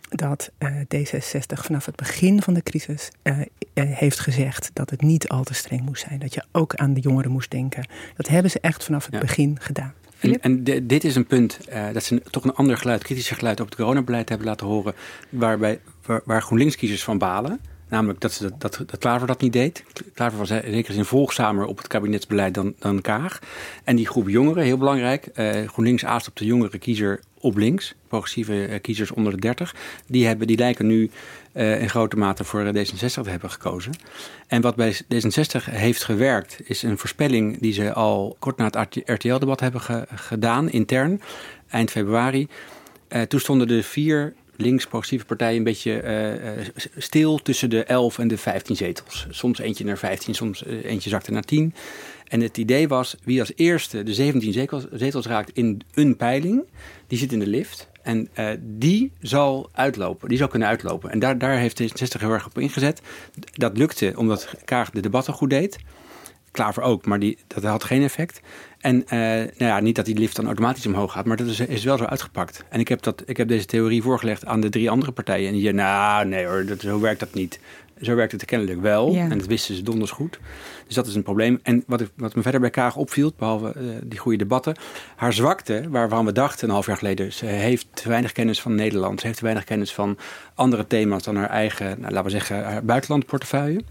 dat D66 vanaf het begin van de crisis heeft gezegd dat het niet al te streng moest zijn. Dat je ook aan de jongeren moest denken. Dat hebben ze echt vanaf het begin gedaan. En dit is een punt dat ze toch een ander geluid, kritischer geluid op het coronabeleid hebben laten horen, waar GroenLinks-kiezers van balen. Namelijk dat Klaver dat niet deed. Klaver was in zekere zin volgzamer op het kabinetsbeleid dan Kaag. En die groep jongeren, heel belangrijk. GroenLinks aast op de jongere kiezer op links. Progressieve kiezers onder de 30. Die lijken nu in grote mate voor D66 te hebben gekozen. En wat bij D66 heeft gewerkt, is een voorspelling die ze al kort na het RTL-debat hebben gedaan, intern, eind februari. Toen stonden de 4 links-progressieve partijen een beetje stil tussen de 11 en de 15 zetels. Soms eentje naar 15, soms eentje zakte naar 10. En het idee was, wie als eerste de 17 zetels raakt in een peiling, die zit in de lift. En die zal uitlopen, die zal kunnen uitlopen. En daar heeft D66 heel erg op ingezet. Dat lukte omdat Kaag de debatten goed deed. Klaver ook, maar dat had geen effect. En niet dat die lift dan automatisch omhoog gaat, maar dat is wel zo uitgepakt. En ik heb deze theorie voorgelegd aan de 3 andere partijen. En die zeiden, nee hoor, zo werkt dat niet. Zo werkt het kennelijk wel. Ja. En dat wisten ze donders goed. Dus dat is een probleem. En wat me verder bij Kaag opviel, behalve die goede debatten, haar zwakte, waarvan we dachten een half jaar geleden, ze heeft te weinig kennis van Nederland. Ze heeft te weinig kennis van andere thema's dan haar eigen, laten we zeggen, haar buitenlandportefeuille.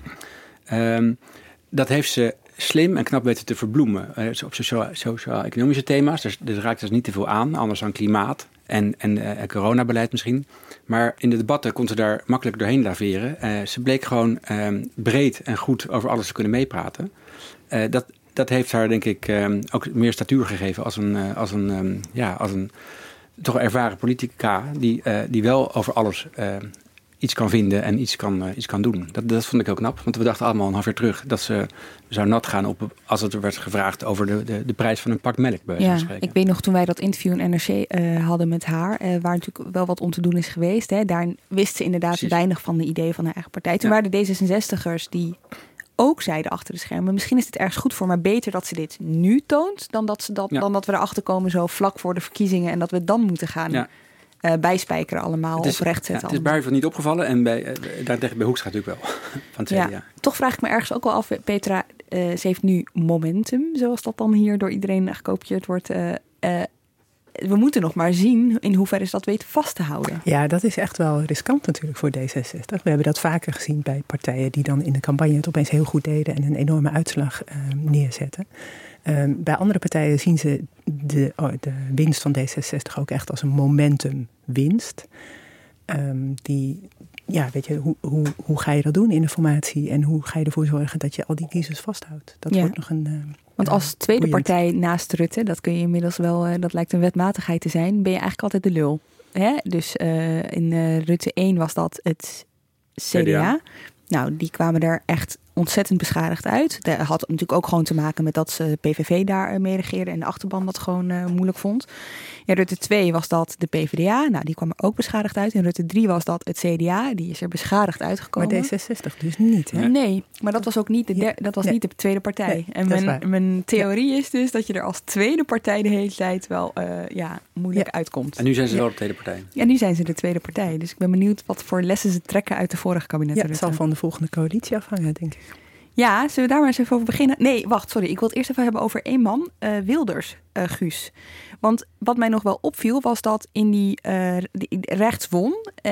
Dat heeft ze slim en knap weten te verbloemen. Op sociaal-economische thema's, daar raakt ze niet te veel aan, anders dan klimaat en coronabeleid misschien. Maar in de debatten kon ze daar makkelijk doorheen laveren. Ze bleek gewoon breed en goed over alles te kunnen meepraten. Dat heeft haar, denk ik, ook meer statuur gegeven als een toch ervaren politica die wel over alles iets kan vinden en iets kan doen. Dat vond ik ook knap, want we dachten allemaal een half jaar terug dat ze zou nat gaan als het er werd gevraagd over de prijs van een pak melk. Ik weet nog toen wij dat interview in NRC hadden met haar, waar natuurlijk wel wat om te doen is geweest. Hè. Daar wist ze inderdaad weinig van de ideeën van haar eigen partij. Toen waren de D66'ers die ook zeiden achter de schermen, misschien is dit ergens goed voor, maar beter dat ze dit nu toont dan dat we erachter komen zo vlak voor de verkiezingen en dat we het dan moeten gaan bijspijkeren allemaal of rechtzetten. Het is bij niet opgevallen en daartegen bij Hoekstra natuurlijk wel. Van het CDA. Toch vraag ik me ergens ook wel af, Petra, ze heeft nu momentum, zoals dat dan hier door iedereen gekopieerd wordt. We moeten nog maar zien in hoeverre ze dat weten vast te houden. Ja, dat is echt wel riskant natuurlijk voor D66. We hebben dat vaker gezien bij partijen die dan in de campagne het opeens heel goed deden en een enorme uitslag neerzetten. Bij andere partijen zien ze de winst van D66 ook echt als een momentumwinst. Hoe ga je dat doen in de formatie? En hoe ga je ervoor zorgen dat je al die kiezers vasthoudt? Dat wordt nog een want als tweede partij naast Rutte, dat kun je inmiddels wel, dat lijkt een wetmatigheid te zijn, ben je eigenlijk altijd de lul. Hè? Dus in Rutte 1 was dat het CDA. Nou, die kwamen er echt ontzettend beschadigd uit. Dat had natuurlijk ook gewoon te maken met dat ze PVV daar mee regeerde en de achterban dat gewoon moeilijk vond. In Rutte 2 was dat de PvdA. Nou, die kwam er ook beschadigd uit. In Rutte 3 was dat het CDA. Die is er beschadigd uitgekomen. Maar D66 dus niet, hè? Nee, maar dat was ook niet niet de tweede partij. Nee, en mijn theorie is dus dat je er als tweede partij de hele tijd wel moeilijk uitkomt. En nu zijn ze wel de tweede partij. Ja, nu zijn ze de tweede partij. Dus ik ben benieuwd wat voor lessen ze trekken uit de vorige kabinetten. Ja, het zal van de volgende coalitie afhangen, denk ik. Ja, zullen we daar maar eens even over beginnen? Nee, wacht, sorry. Ik wil het eerst even hebben over één man, Wilders, Guus. Want wat mij nog wel opviel was dat in die rechts won.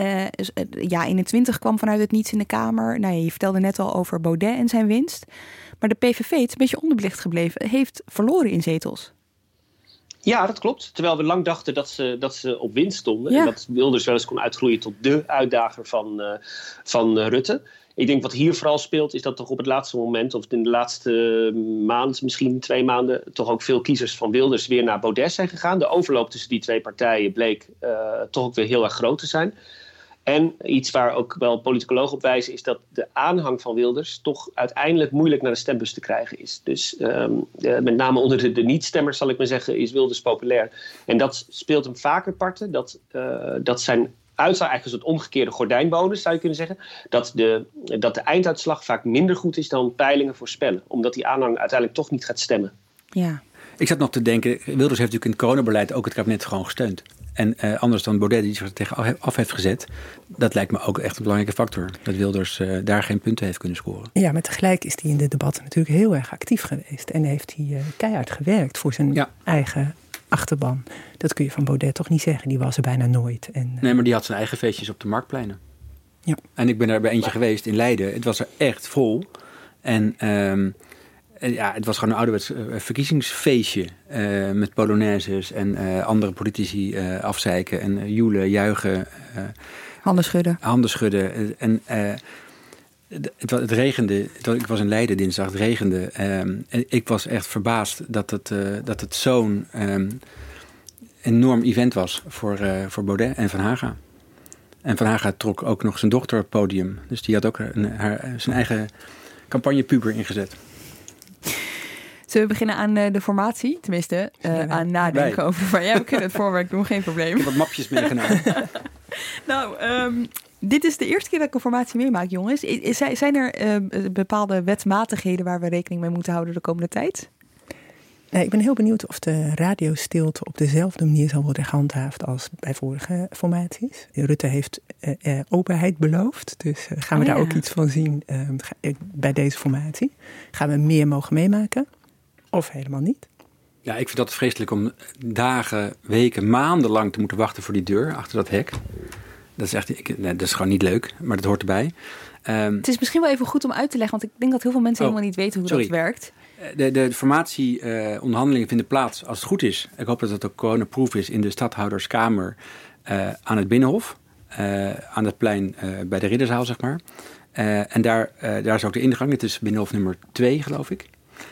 21 kwam vanuit het niets in de Kamer. Nou, je vertelde net al over Baudet en zijn winst. Maar de PVV, het is een beetje onderbelicht gebleven, heeft verloren in zetels. Ja, dat klopt. Terwijl we lang dachten dat ze op winst stonden. Ja. En dat Wilders wel eens kon uitgroeien tot de uitdager van Rutte. Ik denk wat hier vooral speelt is dat toch op het laatste moment, of in de laatste maand, misschien 2 maanden, toch ook veel kiezers van Wilders weer naar Baudet zijn gegaan. De overloop tussen die 2 partijen bleek toch ook weer heel erg groot te zijn. En iets waar ook wel politicologen op wijzen is dat de aanhang van Wilders toch uiteindelijk moeilijk naar de stembus te krijgen is. Dus met name onder de niet-stemmers, zal ik maar zeggen, is Wilders populair. En dat speelt hem vaker parten. Dat zijn uitslag eigenlijk een soort omgekeerde gordijnbonus, zou je kunnen zeggen. Dat de einduitslag vaak minder goed is dan peilingen voorspellen. Omdat die aanhang uiteindelijk toch niet gaat stemmen. Ja. Ik zat nog te denken, Wilders heeft natuurlijk in het coronabeleid ook het kabinet gewoon gesteund. En anders dan Baudet die zich er tegen af heeft gezet. Dat lijkt me ook echt een belangrijke factor. Dat Wilders daar geen punten heeft kunnen scoren. Ja, maar tegelijk is hij in de debatten natuurlijk heel erg actief geweest. En heeft hij keihard gewerkt voor zijn eigen achterban. Dat kun je van Baudet toch niet zeggen. Die was er bijna nooit. Nee, maar die had zijn eigen feestjes op de Marktpleinen. Ja. En ik ben daar bij eentje geweest in Leiden. Het was er echt vol. En het was gewoon een ouderwets verkiezingsfeestje. Met polonaises en andere politici afzeiken en joelen, juichen. Handen schudden. En het regende. Ik was in Leiden dinsdag, het regende. En ik was echt verbaasd dat het zo'n enorm event was voor Baudet en Van Haga. En Van Haga trok ook nog zijn dochter op het podium. Dus die had ook zijn eigen campagnepuber ingezet. Zullen we beginnen aan de formatie? Tenminste, aan nadenken over. Maar we kunnen het voorwerk doen, geen probleem. Ik heb wat mapjes meegenomen. Dit is de eerste keer dat ik een formatie meemaak, jongens. Zijn er bepaalde wetsmatigheden waar we rekening mee moeten houden de komende tijd? Ik ben heel benieuwd of de radiostilte op dezelfde manier zal worden gehandhaafd als bij vorige formaties. Rutte heeft openheid beloofd, dus gaan we daar ook iets van zien bij deze formatie. Gaan we meer mogen meemaken of helemaal niet? Ja, ik vind dat vreselijk om dagen, weken, maanden lang te moeten wachten voor die deur achter dat hek. Dat is echt, dat is gewoon niet leuk, maar dat hoort erbij. Het is misschien wel even goed om uit te leggen, want ik denk dat heel veel mensen helemaal niet weten hoe dat werkt. De formatieonderhandelingen vinden plaats, als het goed is. Ik hoop dat het ook coronaproof is in de stadhouderskamer aan het Binnenhof. Aan het plein bij de Ridderzaal, zeg maar. En daar is ook de ingang. Het is Binnenhof nummer 2, geloof ik.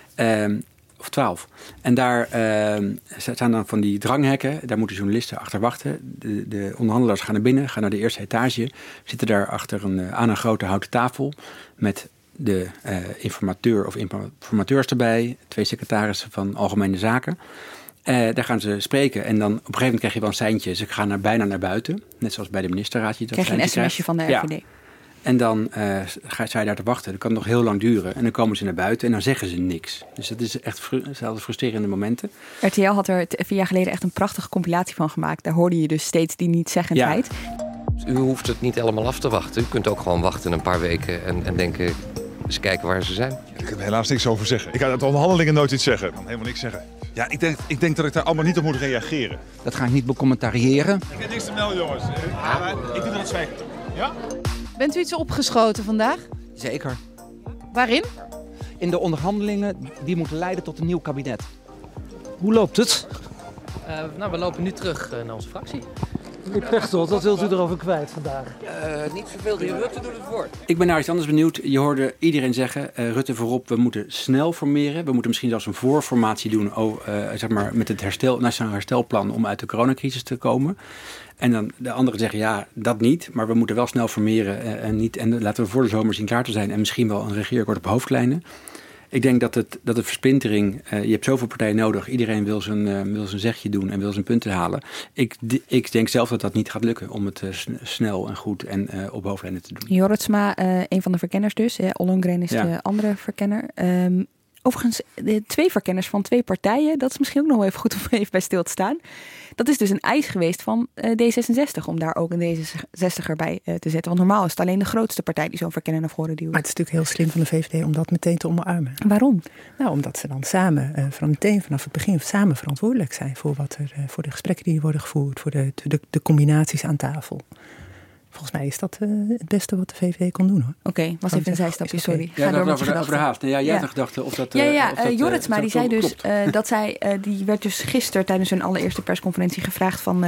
Of 12. En daar staan dan van die dranghekken. Daar moeten journalisten achter wachten. De onderhandelaars gaan naar binnen, gaan naar de eerste etage. Zitten daar achter aan een grote houten tafel met de informateur of informateurs erbij. 2 secretarissen van Algemene Zaken. Daar gaan ze spreken. En dan op een gegeven moment krijg je wel een seintje. Ze gaan bijna naar buiten. Net zoals bij de ministerraad. Krijg je een sms'je van de RVD. Ja. En dan sta je daar te wachten. Dat kan nog heel lang duren. En dan komen ze naar buiten en dan zeggen ze niks. Dus dat is echt frustrerende momenten. RTL had er 4 jaar geleden echt een prachtige compilatie van gemaakt. Daar hoorde je dus steeds die niet-zeggendheid. Ja. U hoeft het niet helemaal af te wachten. U kunt ook gewoon wachten een paar weken en denken, eens kijken waar ze zijn. Ik heb helaas niks over zeggen. Ik ga uit de onderhandelingen nooit iets zeggen. Ik kan helemaal niks zeggen. Ja, ik denk dat ik daar allemaal niet op moet reageren. Dat ga ik niet becommentariëren. Ik heb niks te melden, jongens. Ik doe dat zwijgen. Ja? Bent u iets opgeschoten vandaag? Zeker. Waarin? In de onderhandelingen die moeten leiden tot een nieuw kabinet. Hoe loopt het? We lopen nu terug naar onze fractie. Meneer Pechtold, wat wilt u erover kwijt vandaag? Niet zoveel, Rutte doet het woord. Ik ben naar iets anders benieuwd. Je hoorde iedereen zeggen, Rutte voorop, we moeten snel formeren. We moeten misschien zelfs een voorformatie doen met het Nationaal Herstelplan om uit de coronacrisis te komen. En dan de anderen zeggen, ja, dat niet. Maar we moeten wel snel formeren en laten we voor de zomer zien klaar te zijn. En misschien wel een regeerakkoord op hoofdlijnen. Ik denk dat de versplintering, je hebt zoveel partijen nodig. Iedereen wil zijn zegje doen en wil zijn punten halen. Ik denk zelf dat dat niet gaat lukken om het snel en goed en op hoofdlijnen te doen. Jorritsma, een van de verkenners dus. Ollongren is de andere verkenner. Overigens, 2 verkenners van 2 partijen. Dat is misschien ook nog wel even goed om even bij stil te staan. Dat is dus een eis geweest van D66 om daar ook een D66er bij te zetten. Want normaal is het alleen de grootste partij die zo'n verkenner naar voren duwt. Maar het is natuurlijk heel slim van de VVD om dat meteen te omarmen. Waarom? Nou, omdat ze dan samen, vanaf het begin samen verantwoordelijk zijn voor voor de gesprekken die worden gevoerd, voor de combinaties aan tafel. Volgens mij is dat het beste wat de VVD kon doen, hoor. Oké, was even een zijstapje, sorry. Ja, over de haast. Nee, jij had de gedachte of dat... Jorritsma, die zei dus dat zij... die werd dus gisteren tijdens hun allereerste persconferentie gevraagd van...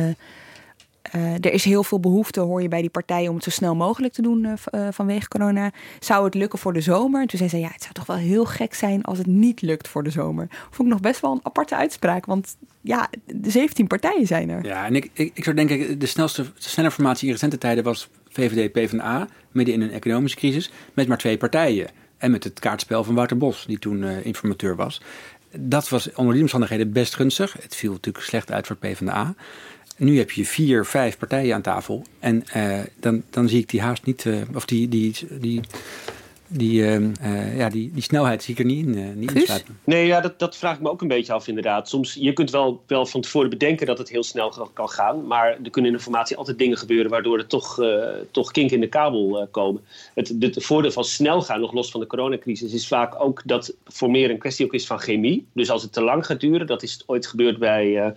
er is heel veel behoefte, hoor je bij die partijen, om het zo snel mogelijk te doen vanwege corona. Zou het lukken voor de zomer? En toen zei ze, het zou toch wel heel gek zijn als het niet lukt voor de zomer. Vond ik nog best wel een aparte uitspraak, want de 17 partijen zijn er. Ja, en ik zou denken, de snelle formatie in recente tijden was VVD, PvdA, midden in een economische crisis, met maar 2 partijen. En met het kaartspel van Wouter Bos, die toen informateur was. Dat was onder die omstandigheden best gunstig. Het viel natuurlijk slecht uit voor PvdA. Nu heb je 4, 5 partijen aan tafel. En dan zie ik die haast niet, die snelheid zie ik er niet in sluiten. Nee, ja, dat vraag ik me ook een beetje af inderdaad. Soms, je kunt wel van tevoren bedenken dat het heel snel kan gaan. Maar er kunnen in de formatie altijd dingen gebeuren waardoor er toch kink in de kabel komen. Het voordeel van snel gaan, nog los van de coronacrisis, is vaak ook dat formeren een kwestie ook is van chemie. Dus als het te lang gaat duren, dat is ooit gebeurd bij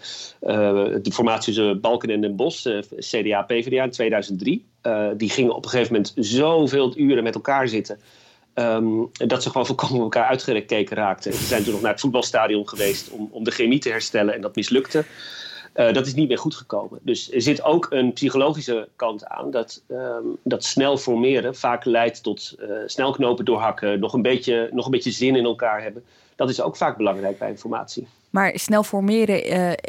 de formatie tussen Balkenende en Bos, CDA-PVDA in 2003. Die gingen op een gegeven moment zoveel uren met elkaar zitten. Dat ze gewoon volkomen op elkaar uitgekeken raakten. Ze zijn toen nog naar het voetbalstadion geweest om de chemie te herstellen en dat mislukte. Dat is niet meer goed gekomen. Dus er zit ook een psychologische kant aan. Dat snel formeren vaak leidt tot snel knopen doorhakken. Nog een beetje zin in elkaar hebben. Dat is ook vaak belangrijk bij informatie. Maar snel formeren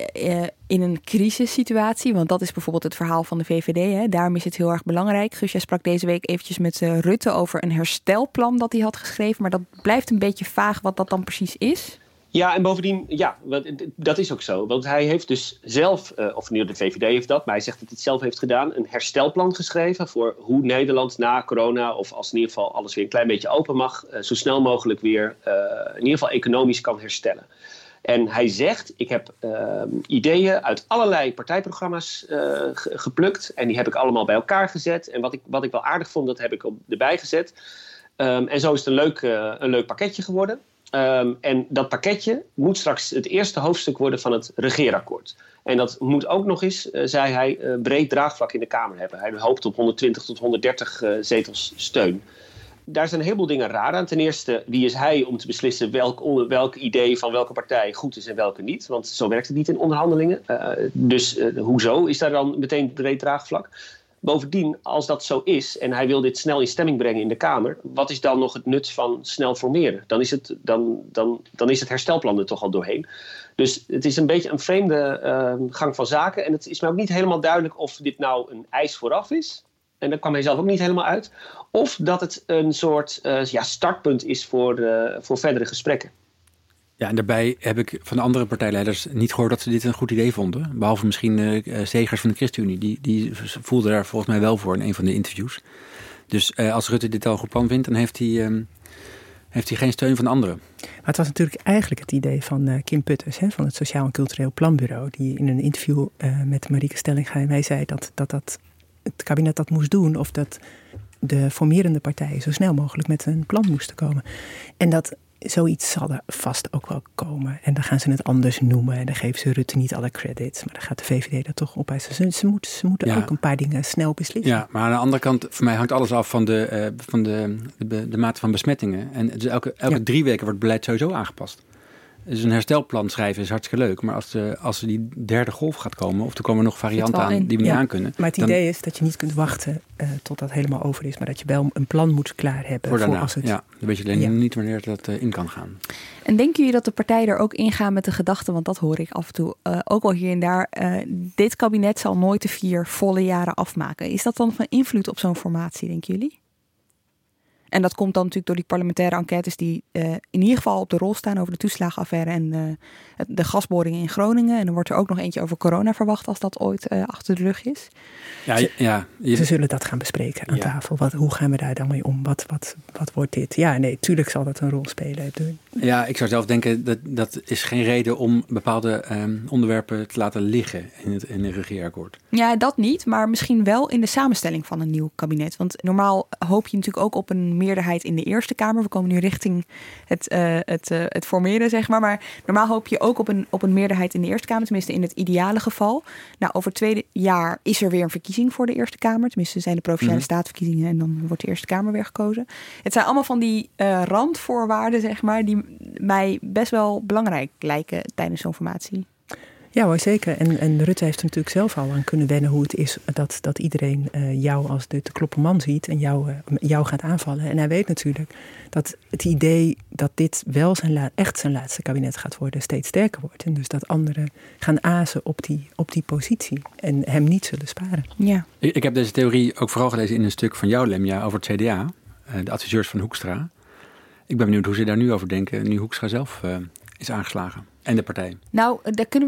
in een crisissituatie, want dat is bijvoorbeeld het verhaal van de VVD. Hè? Daarom is het heel erg belangrijk. Guus, jij sprak deze week eventjes met Rutte over een herstelplan dat hij had geschreven. Maar dat blijft een beetje vaag wat dat dan precies is. Ja, en bovendien, dat is ook zo. Want hij heeft dus zelf, of nu de VVD heeft dat, maar hij zegt dat hij het zelf heeft gedaan, een herstelplan geschreven voor hoe Nederland na corona, of als in ieder geval alles weer een klein beetje open mag, zo snel mogelijk weer in ieder geval economisch kan herstellen. En hij zegt, ik heb ideeën uit allerlei partijprogramma's geplukt. En die heb ik allemaal bij elkaar gezet. En wat ik wel aardig vond, dat heb ik erbij gezet. En zo is het een leuk pakketje geworden. En dat pakketje moet straks het eerste hoofdstuk worden van het regeerakkoord. En dat moet ook nog eens, zei hij, breed draagvlak in de Kamer hebben. Hij hoopt op 120 tot 130 zetels steun. Daar zijn een heleboel dingen raar aan. Ten eerste, wie is hij om te beslissen welk idee van welke partij goed is en welke niet? Want zo werkt het niet in onderhandelingen. Dus hoezo is daar dan meteen breed draagvlak? Bovendien, als dat zo is en hij wil dit snel in stemming brengen in de Kamer, wat is dan nog het nut van snel formeren? Dan is het herstelplan er toch al doorheen. Dus het is een beetje een vreemde gang van zaken. En het is mij ook niet helemaal duidelijk of dit nou een eis vooraf is. En daar kwam hij zelf ook niet helemaal uit. Of dat het een soort startpunt is voor verdere gesprekken. Ja, en daarbij heb ik van de andere partijleiders niet gehoord dat ze dit een goed idee vonden. Behalve misschien Segers van de ChristenUnie. Die voelde daar volgens mij wel voor in een van de interviews. Dus als Rutte dit al een goed plan vindt, dan heeft hij geen steun van anderen. Maar het was natuurlijk eigenlijk het idee van Kim Putters, van het Sociaal en Cultureel Planbureau, die in een interview met Marieke Stellinga zei dat het kabinet dat moest doen, of dat de formerende partijen zo snel mogelijk met een plan moesten komen. En dat zoiets zal er vast ook wel komen. En dan gaan ze het anders noemen. En dan geven ze Rutte niet alle credits. Maar dan gaat de VVD dat toch opeisen. Ze moeten ook een paar dingen snel beslissen. Ja, maar aan de andere kant, voor mij hangt alles af van de mate van besmettingen. En dus elke 3 weken wordt het beleid sowieso aangepast. Dus een herstelplan schrijven is hartstikke leuk. Maar als die derde golf gaat komen, of er komen nog varianten aan die we niet aan kunnen. Maar het idee is dat je niet kunt wachten tot dat helemaal over is. Maar dat je wel een plan moet klaar hebben. Voor daarna, dan weet je alleen niet wanneer dat in kan gaan. En denken jullie dat de partijen er ook ingaan met de gedachte, want dat hoor ik af en toe ook wel hier en daar. Dit kabinet zal nooit de 4 volle jaren afmaken. Is dat dan van invloed op zo'n formatie, denken jullie? En dat komt dan natuurlijk door die parlementaire enquêtes die in ieder geval op de rol staan over de toeslagenaffaire en de gasboringen in Groningen. En dan wordt er ook nog eentje over corona verwacht als dat ooit achter de rug is. Ze zullen dat gaan bespreken aan tafel. Hoe gaan we daar dan mee om? Wat wordt dit? Ja, nee, tuurlijk zal dat een rol spelen. Ja, ik zou zelf denken dat is geen reden om bepaalde onderwerpen te laten liggen in een regeerakkoord. Ja, dat niet, maar misschien wel in de samenstelling van een nieuw kabinet. Want normaal hoop je natuurlijk ook op een meerderheid in de Eerste Kamer. We komen nu richting het formeren, zeg maar. Maar normaal hoop je ook op een meerderheid in de Eerste Kamer. Tenminste, in het ideale geval. Nou, over het 2 jaar is er weer een verkiezing voor de Eerste Kamer. Tenminste, zijn de Provinciale Statenverkiezingen en dan wordt de Eerste Kamer weer gekozen. Het zijn allemaal van die randvoorwaarden, zeg maar, die mij best wel belangrijk lijken tijdens zo'n formatie. Ja hoor, zeker. En Rutte heeft er natuurlijk zelf al aan kunnen wennen hoe het is dat iedereen jou als de klopperman ziet en jou gaat aanvallen. En hij weet natuurlijk dat het idee dat dit wel echt zijn laatste kabinet gaat worden steeds sterker wordt. En dus dat anderen gaan azen op die positie en hem niet zullen sparen. Ja. Ik heb deze theorie ook vooral gelezen in een stuk van jou, Lemja, over het CDA. De adviseurs van Hoekstra. Ik ben benieuwd hoe ze daar nu over denken, nu Hoekstra zelf is aangeslagen. En de partij. Nou, daar kunnen we het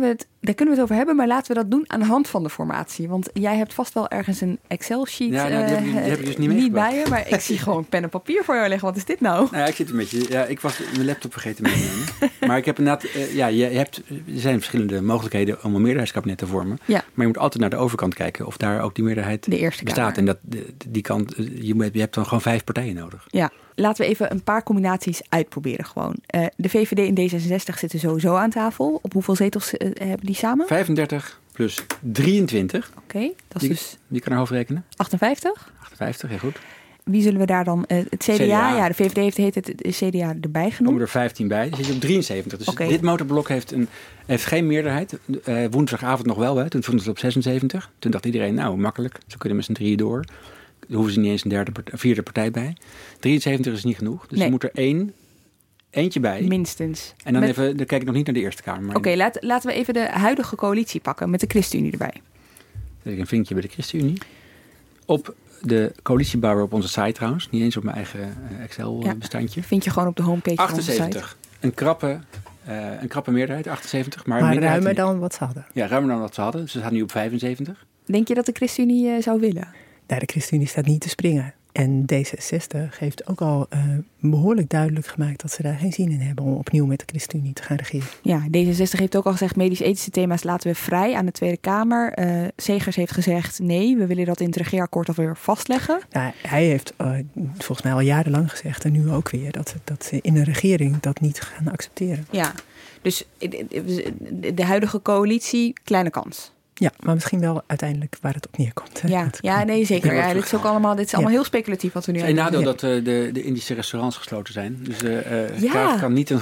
Daar kunnen we het over hebben, maar laten we dat doen aan de hand van de formatie. Want jij hebt vast wel ergens een Excel-sheet die heb ik dus niet bij je. Maar ik zie gewoon pen en papier voor jou liggen. Wat is dit nou? Nou ja, ik zit een beetje... Ja, ik was mijn laptop vergeten mee te nemen. Maar ik heb inderdaad... er zijn verschillende mogelijkheden om een meerderheidskabinet te vormen. Ja. Maar je moet altijd naar de overkant kijken of daar ook die meerderheid de eerste bestaat. Kamer. En die kant, je hebt dan gewoon 5 partijen nodig. Ja. Laten we even een paar combinaties uitproberen gewoon. De VVD en D66 zitten sowieso aan tafel. Op hoeveel zetels hebben die samen? 35 plus 23. Oké, dat is dus... Wie kan er hoofdrekenen? 58. 58, heel goed. Wie zullen we daar dan... het CDA, ja, de VVD heeft het CDA erbij genoemd. Komen er 15 bij, dan zit je op 73. Dus dit motorblok heeft geen meerderheid. Woensdagavond nog wel, hè. Toen vonden ze het op 76. Toen dacht iedereen, nou, makkelijk. Ze kunnen met z'n drieën door. Daar hoeven ze niet eens een vierde partij bij. 73 is niet genoeg. Dus er moet er eentje bij. Minstens. En dan kijk ik nog niet naar de Eerste Kamer. Oké, laten we even de huidige coalitie pakken met de ChristenUnie erbij. Zet ik een vinkje bij de ChristenUnie. Op de coalitiebouwer op onze site trouwens. Niet eens op mijn eigen Excel-bestandje. Vind je gewoon op de homepage 78. van onze site. Een krappe meerderheid, 78. Maar ruimer dan wat ze hadden. Ja, ruimer dan wat ze hadden. Ze staan nu op 75. Denk je dat de ChristenUnie zou willen? Nou, de ChristenUnie staat niet te springen. En D66 heeft ook al behoorlijk duidelijk gemaakt dat ze daar geen zin in hebben om opnieuw met de ChristenUnie te gaan regeren. Ja, D66 heeft ook al gezegd, medisch-ethische thema's laten we vrij aan de Tweede Kamer. Segers heeft gezegd, nee, we willen dat in het regeerakkoord alweer vastleggen. Nou, hij heeft volgens mij al jarenlang gezegd, en nu ook weer, dat ze in een regering dat niet gaan accepteren. Ja, dus de huidige coalitie, kleine kans. Ja, maar misschien wel uiteindelijk waar het op neerkomt. Hè? Nee, zeker. Ja, dit is allemaal heel speculatief wat we nu aan doen. Het is een nadeel dat de Indische restaurants gesloten zijn. Dus Kaag kan niet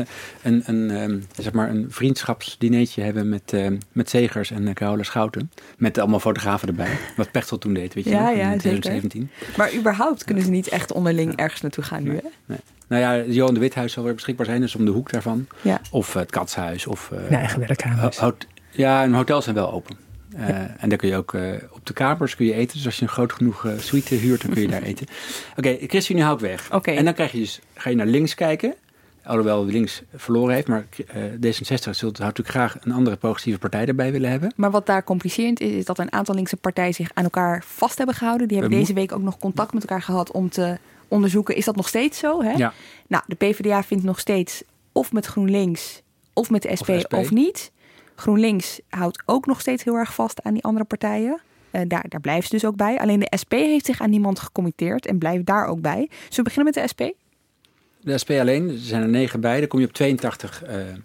een vriendschapsdineetje hebben met Segers en Carola Schouten. Met allemaal fotografen erbij. Wat Pechtold toen deed, weet je nog, in 2017. Maar überhaupt kunnen ze niet echt onderling ergens naartoe gaan nu, hè? Nee. Nou ja, Johan de Withuis zal weer beschikbaar zijn, dus om de hoek daarvan. Ja. Of het Katshuis. Of eigen werkkamers. Ja, en hotels zijn wel open. En daar kun je ook op de kamers kun je eten. Dus als je een groot genoeg suite huurt, dan kun je daar eten. Oké, ChristenUnie hou ik weg. Okay. En dan ga je naar links kijken. Alhoewel links verloren heeft. Maar D66 had natuurlijk graag een andere progressieve partij erbij willen hebben. Maar wat daar complicerend is dat een aantal linkse partijen zich aan elkaar vast hebben gehouden. Die hebben deze week ook nog contact met elkaar gehad om te onderzoeken. Is dat nog steeds zo? Hè? Ja. Nou, de PvdA vindt nog steeds of met GroenLinks of met de SP of niet. GroenLinks houdt ook nog steeds heel erg vast aan die andere partijen. Daar blijft ze dus ook bij. Alleen de SP heeft zich aan niemand gecommitteerd en blijft daar ook bij. Zullen we beginnen met de SP? De SP alleen, er zijn er 9 bij. Dan kom je op 82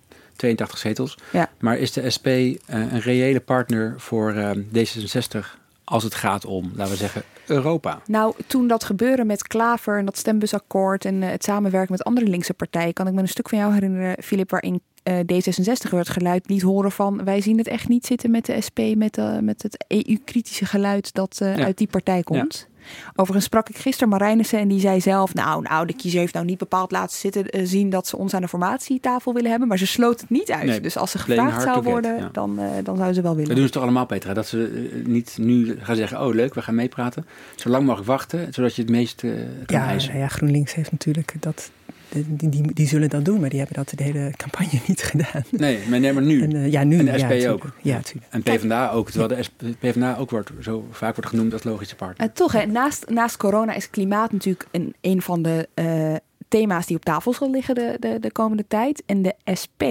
zetels. Ja. Maar is de SP een reële partner voor D66 als het gaat om, laten we zeggen, Europa? Nou, toen dat gebeurde met Klaver en dat stembusakkoord en het samenwerken met andere linkse partijen, kan ik me een stuk van jou herinneren, Filip, waarin D66 het geluid liet horen van wij zien het echt niet zitten met de SP, met het EU-kritische geluid dat uit die partij komt. Ja. Overigens sprak ik gisteren Marijnissen en die zei zelf, nou, de kiezer heeft nou niet bepaald laten zien dat ze ons aan de formatietafel willen hebben, maar ze sloot het niet uit. Nee, dus als ze gevraagd zou worden, dan zouden ze wel willen. Dat doen ze toch allemaal, Petra? Dat ze niet nu gaan zeggen, oh leuk, we gaan meepraten. Zolang mogelijk wachten, zodat je het meest kan eisen. Ja, GroenLinks heeft natuurlijk dat. Die zullen dat doen, maar die hebben dat de hele campagne niet gedaan. Nee, maar nu. Nu. En de SP ook. Ja, natuurlijk. En PvdA ook. Terwijl de PvdA ook zo vaak wordt genoemd als logische partner. Toch, hè, naast corona is klimaat natuurlijk een van de thema's die op tafel zal liggen de komende tijd. En de SP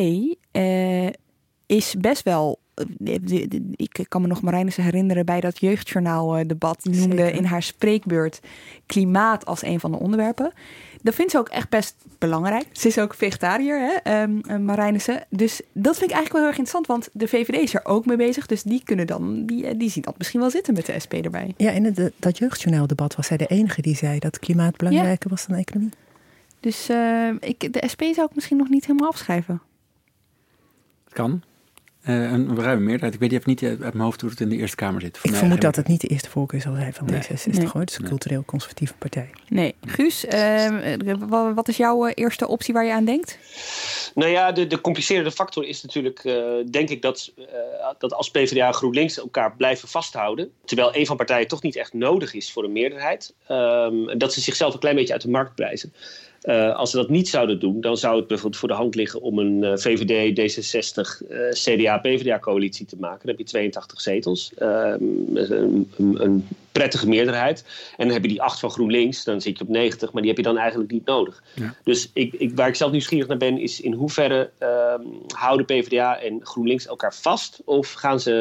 is best wel. Ik kan me nog Marijnissen herinneren bij dat jeugdjournaal-debat. Die noemde in haar spreekbeurt klimaat als een van de onderwerpen. Dat vindt ze ook echt best belangrijk. Ze is ook vegetariër, hè, Marijnissen. Dus dat vind ik eigenlijk wel heel erg interessant, want de VVD is er ook mee bezig. Dus die kunnen dan, die zien dat misschien wel zitten met de SP erbij. Ja, in dat jeugdjournaaldebat was zij de enige die zei dat klimaat belangrijker was dan economie. Dus de SP zou ik misschien nog niet helemaal afschrijven. Het kan. Een ruime meerderheid. Ik weet even niet uit mijn hoofd hoe het in de Eerste Kamer zit. Ik vermoed dat het niet de eerste voorkeur zal zijn van D66. Hoor. Het is een cultureel conservatieve partij. Nee. Guus, wat is jouw eerste optie waar je aan denkt? Nou ja, de complicerende factor is natuurlijk, denk ik, dat als PvdA en GroenLinks elkaar blijven vasthouden, terwijl een van partijen toch niet echt nodig is voor een meerderheid, dat ze zichzelf een klein beetje uit de markt prijzen. Als ze dat niet zouden doen, dan zou het bijvoorbeeld voor de hand liggen om een VVD, D66, CDA, PvdA-coalitie te maken. Dan heb je 82 zetels, een prettige meerderheid. En dan heb je die 8 van GroenLinks, dan zit je op 90, maar die heb je dan eigenlijk niet nodig. Ja. Dus waar ik zelf nieuwsgierig naar ben, is in hoeverre houden PvdA en GroenLinks elkaar vast? Of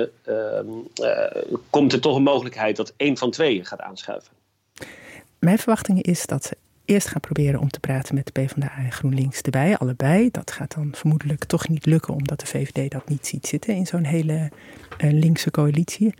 komt er toch een mogelijkheid dat 1 van 2 gaat aanschuiven? Mijn verwachting is dat ze eerst gaan proberen om te praten met de PvdA en GroenLinks erbij, allebei. Dat gaat dan vermoedelijk toch niet lukken, omdat de VVD dat niet ziet zitten in zo'n hele linkse coalitie.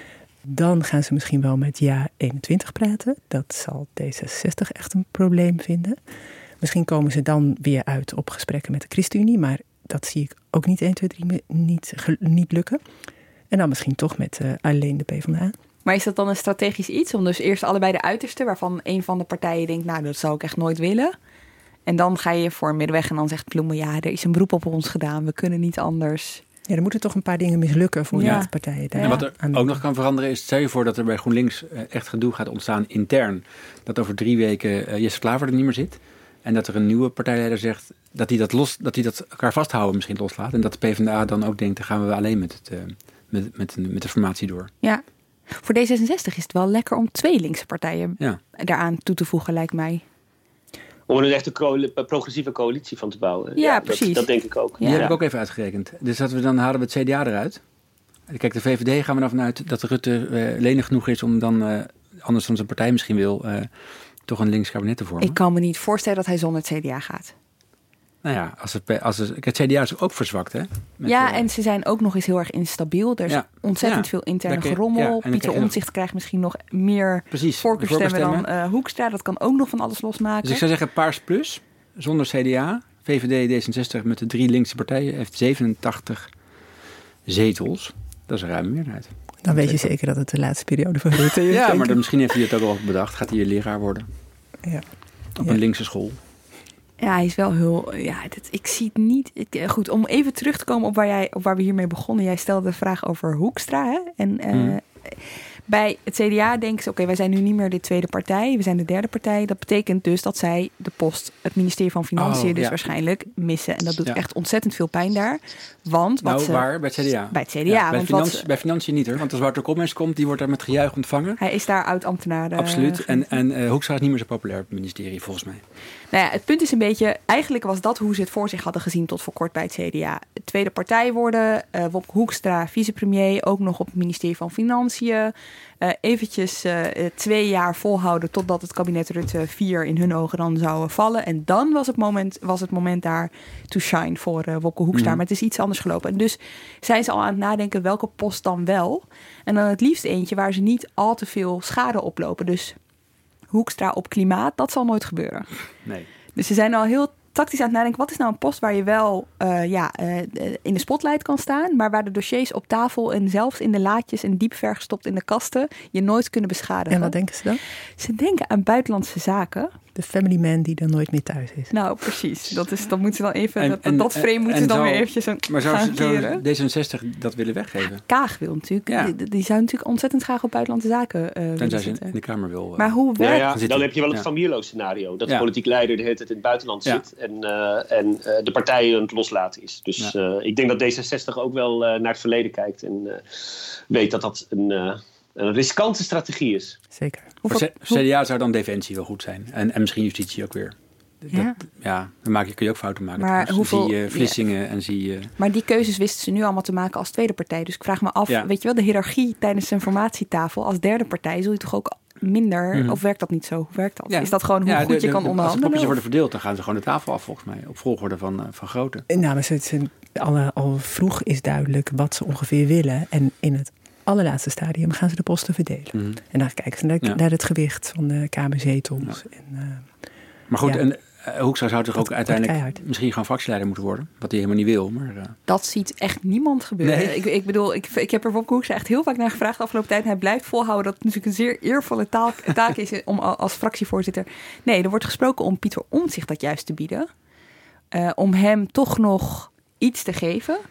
Dan gaan ze misschien wel met JA21 praten. Dat zal D66 echt een probleem vinden. Misschien komen ze dan weer uit op gesprekken met de ChristenUnie, maar dat zie ik ook niet 1, 2, 3 niet lukken. En dan misschien toch met alleen de PvdA. Maar is dat dan een strategisch iets? Om dus eerst allebei de uiterste, waarvan een van de partijen denkt, nou, dat zou ik echt nooit willen. En dan ga je voor een middenweg en dan zegt Ploemen, ja, er is een beroep op ons gedaan. We kunnen niet anders. Ja, er moeten toch een paar dingen mislukken voor de partijen. En wat er ook nog kan veranderen is, stel je voor dat er bij GroenLinks echt gedoe gaat ontstaan intern. Dat over 3 weken Jesse Klaver er niet meer zit. En dat er een nieuwe partijleider zegt dat hij dat elkaar vasthouden misschien loslaat. En dat de PvdA dan ook denkt, dan gaan we alleen met de formatie door. Ja. Voor D66 is het wel lekker om 2 linkse partijen daaraan toe te voegen, lijkt mij. Om er echt een progressieve coalitie van te bouwen. Ja, precies. Dat denk ik ook. Die heb ik ook even uitgerekend. Dus dan halen we het CDA eruit. Kijk, de VVD gaan we ervan uit dat Rutte lenig genoeg is om dan, anders dan zijn partij misschien wil, toch een links kabinet te vormen. Ik kan me niet voorstellen dat hij zonder het CDA gaat. Nou ja, het CDA is ook verzwakt, hè? En ze zijn ook nog eens heel erg instabiel. Er is ontzettend veel interne gerommel. Pieter Omtzigt krijgt misschien nog meer voorkeurstemmen dan Hoekstra. Dat kan ook nog van alles losmaken. Dus ik zou zeggen Paars Plus, zonder CDA. VVD, D66 met de 3 linkse partijen heeft 87 zetels. Dat is een ruime meerderheid. Dan weet je zeker dat het de laatste periode van Rutte is. Ja, maar misschien heeft hij het ook al bedacht. Gaat hij leraar worden? Ja. Op een linkse school. Ja, hij is wel heel... ik zie het niet... Goed, om even terug te komen op waar we hiermee begonnen. Jij stelde de vraag over Hoekstra. Hè? En bij het CDA denken ze, oké, wij zijn nu niet meer de tweede partij. We zijn de derde partij. Dat betekent dus dat zij de post, het ministerie van Financiën, waarschijnlijk missen. En dat doet echt ontzettend veel pijn daar. Want waar? Bij het CDA? Bij het CDA. Ja, bij Financiën niet, hoor. Want als Wouter Koolmees komt, die wordt daar met gejuich ontvangen. Hij is daar oud-ambtenaar. Absoluut. En Hoekstra is niet meer zo populair op het ministerie, volgens mij. Nou ja, het punt is een beetje, eigenlijk was dat hoe ze het voor zich hadden gezien tot voor kort bij het CDA. Tweede partij worden, Wopke Hoekstra vicepremier, ook nog op het ministerie van Financiën. Eventjes 2 jaar volhouden totdat het kabinet Rutte 4 in hun ogen dan zou vallen. En dan was het moment daar to shine voor Wopke Hoekstra. Maar het is iets anders gelopen. En dus zijn ze al aan het nadenken welke post dan wel. En dan het liefst eentje waar ze niet al te veel schade oplopen. Dus Hoekstra op klimaat, dat zal nooit gebeuren. Nee. Dus ze zijn al heel tactisch aan het nadenken. Wat is nou een post waar je wel in de spotlight kan staan, maar waar de dossiers op tafel en zelfs in de laadjes en diep vergestopt in de kasten je nooit kunnen beschadigen. En wat denken ze dan? Ze denken aan buitenlandse zaken. De family man die dan nooit meer thuis is. Nou, precies. Dat moeten ze dan even... Dat frame moeten ze dan weer eventjes gaan keren. D66 dat willen weggeven? Kaag wil natuurlijk. Ja. Die zou natuurlijk ontzettend graag op buitenlandse zaken tenzij ze in de Kamer wil. Maar hoe werkt dan heb je wel het Van Mierlo scenario. Dat de politiek leider de hele tijd in het buitenland zit. En de partijen aan het loslaten is. Dus ik denk dat D66 ook wel naar het verleden kijkt. En weet dat dat een riskante strategie is. Zeker. CDA zou dan defensie wel goed zijn. En misschien justitie ook weer. Dan kun je ook fouten maken. Maar zie je Vlissingen en zie je... Maar die keuzes wisten ze nu allemaal te maken als tweede partij. Dus ik vraag me af, weet je wel, de hiërarchie tijdens de informatietafel als derde partij zul je toch ook minder... Of werkt dat niet zo? Hoe werkt dat? Ja. Is dat gewoon hoe goed je kan onderhandelen? Als de kopjes worden verdeeld, dan gaan ze gewoon de tafel af, volgens mij. Op volgorde van grootte. Nou, maar al vroeg is duidelijk wat ze ongeveer willen. En in het allerlaatste stadium gaan ze de posten verdelen. En dan kijken ze naar het gewicht van de kamerzetels. Maar goed, en Hoekstra zou toch ook uiteindelijk misschien gewoon fractieleider moeten worden. Wat hij helemaal niet wil. Maar, Dat ziet echt niemand gebeuren. Nee. Ik bedoel, ik heb er Wopke Hoekstra echt heel vaak naar gevraagd de afgelopen tijd. En hij blijft volhouden dat het natuurlijk een zeer eervolle taak is om als fractievoorzitter. Nee, er wordt gesproken om Pieter Omtzigt dat juist te bieden. Om hem toch nog iets te geven.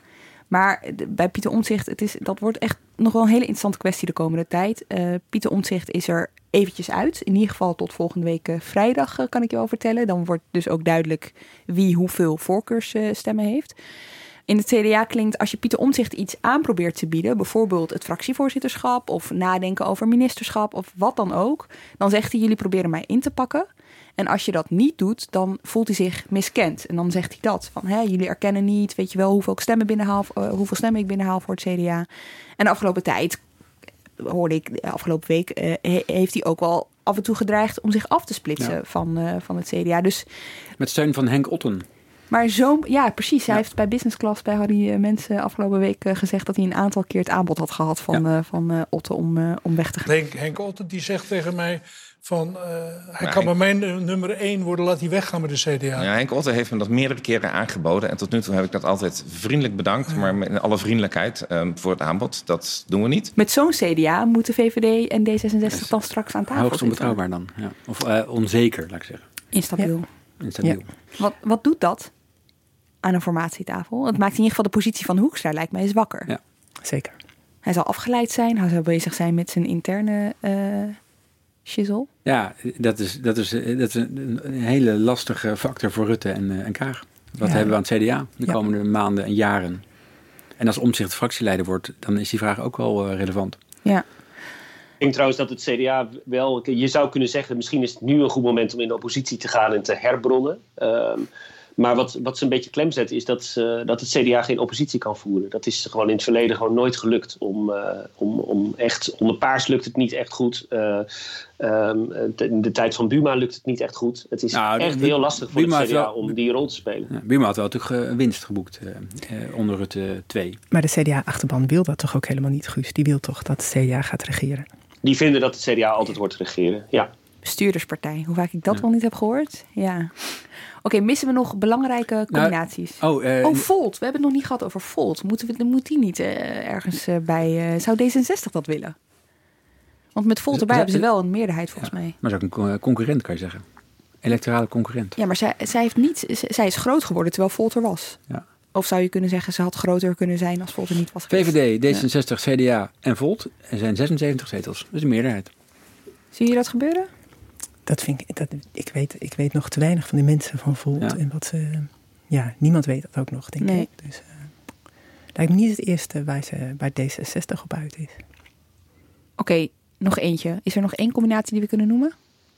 Maar bij Pieter Omtzigt, dat wordt echt nog wel een hele interessante kwestie de komende tijd. Pieter Omtzigt is er eventjes uit. In ieder geval tot volgende week vrijdag kan ik je wel vertellen. Dan wordt dus ook duidelijk wie hoeveel voorkeursstemmen heeft. In het CDA klinkt, als je Pieter Omtzigt iets aan probeert te bieden, bijvoorbeeld het fractievoorzitterschap of nadenken over ministerschap of wat dan ook, dan zegt hij, jullie proberen mij in te pakken. En als je dat niet doet, dan voelt hij zich miskend. En dan zegt hij dat, van jullie erkennen niet, weet je wel, hoeveel stemmen ik binnenhaal voor het CDA. En de afgelopen tijd, hoorde ik de afgelopen week, heeft hij ook wel af en toe gedreigd om zich af te splitsen van het CDA. Dus, met steun van Henk Otten. Maar precies. Hij heeft bij Business Class bij Harry Mensen afgelopen week gezegd dat hij een aantal keer het aanbod had gehad van Otten om weg te gaan. Henk Otten die zegt tegen mij van hij kan bij mij nummer 1 worden, laat hij weggaan met de CDA. Ja, Henk Otten heeft me dat meerdere keren aangeboden en tot nu toe heb ik dat altijd vriendelijk bedankt, maar met alle vriendelijkheid voor het aanbod. Dat doen we niet. Met zo'n CDA moeten VVD en D66 dan straks aan tafel hoogst onbetrouwbaar dan. Ja. Of onzeker, laat ik zeggen. Instabiel. Ja. Wat doet dat aan een formatietafel? Het maakt in ieder geval de positie van Hoekstra, lijkt mij, zwakker. Ja, zeker. Hij zal afgeleid zijn. Hij zal bezig zijn met zijn interne shizzle. Ja, dat is een hele lastige factor voor Rutte en Kaag. Wat hebben we aan het CDA de komende maanden en jaren? En als Omtzigt fractieleider wordt, dan is die vraag ook wel relevant. Ja. Ik denk trouwens dat het CDA wel, je zou kunnen zeggen, misschien is het nu een goed moment om in de oppositie te gaan en te herbronnen. Maar wat ze een beetje klem zetten is dat het CDA geen oppositie kan voeren. Dat is gewoon in het verleden gewoon nooit gelukt. Onder Paars lukt het niet echt goed. In de tijd van Buma lukt het niet echt goed. Het is echt heel lastig voor het CDA om die rol te spelen. Ja, Buma had wel natuurlijk winst geboekt onder Rutte 2. Maar de CDA-achterban wil dat toch ook helemaal niet, Guus? Die wil toch dat het CDA gaat regeren? Die vinden dat het CDA altijd wordt regeren, ja. Bestuurderspartij, hoe vaak ik dat wel niet heb gehoord. Ja. Oké, missen we nog belangrijke combinaties? Volt. We hebben het nog niet gehad over Volt. Moet die niet ergens bij... zou D66 dat willen? Want met Volt erbij hebben ze wel een meerderheid volgens mij. Maar dat is ook een concurrent, kan je zeggen. Electorale concurrent. Ja, maar zij is groot geworden terwijl Volt er was. Ja. Of zou je kunnen zeggen, ze had groter kunnen zijn als Volt er niet was geweest. VVD, D66, CDA en Volt. Er zijn 76 zetels. Dat is een meerderheid. Zie je dat gebeuren? Ik weet nog te weinig van die mensen van Volt. Ja. En niemand weet dat ook nog, denk ik. Dus lijkt me niet het eerste waar D66 op uit is. Oké, nog eentje. Is er nog één combinatie die we kunnen noemen?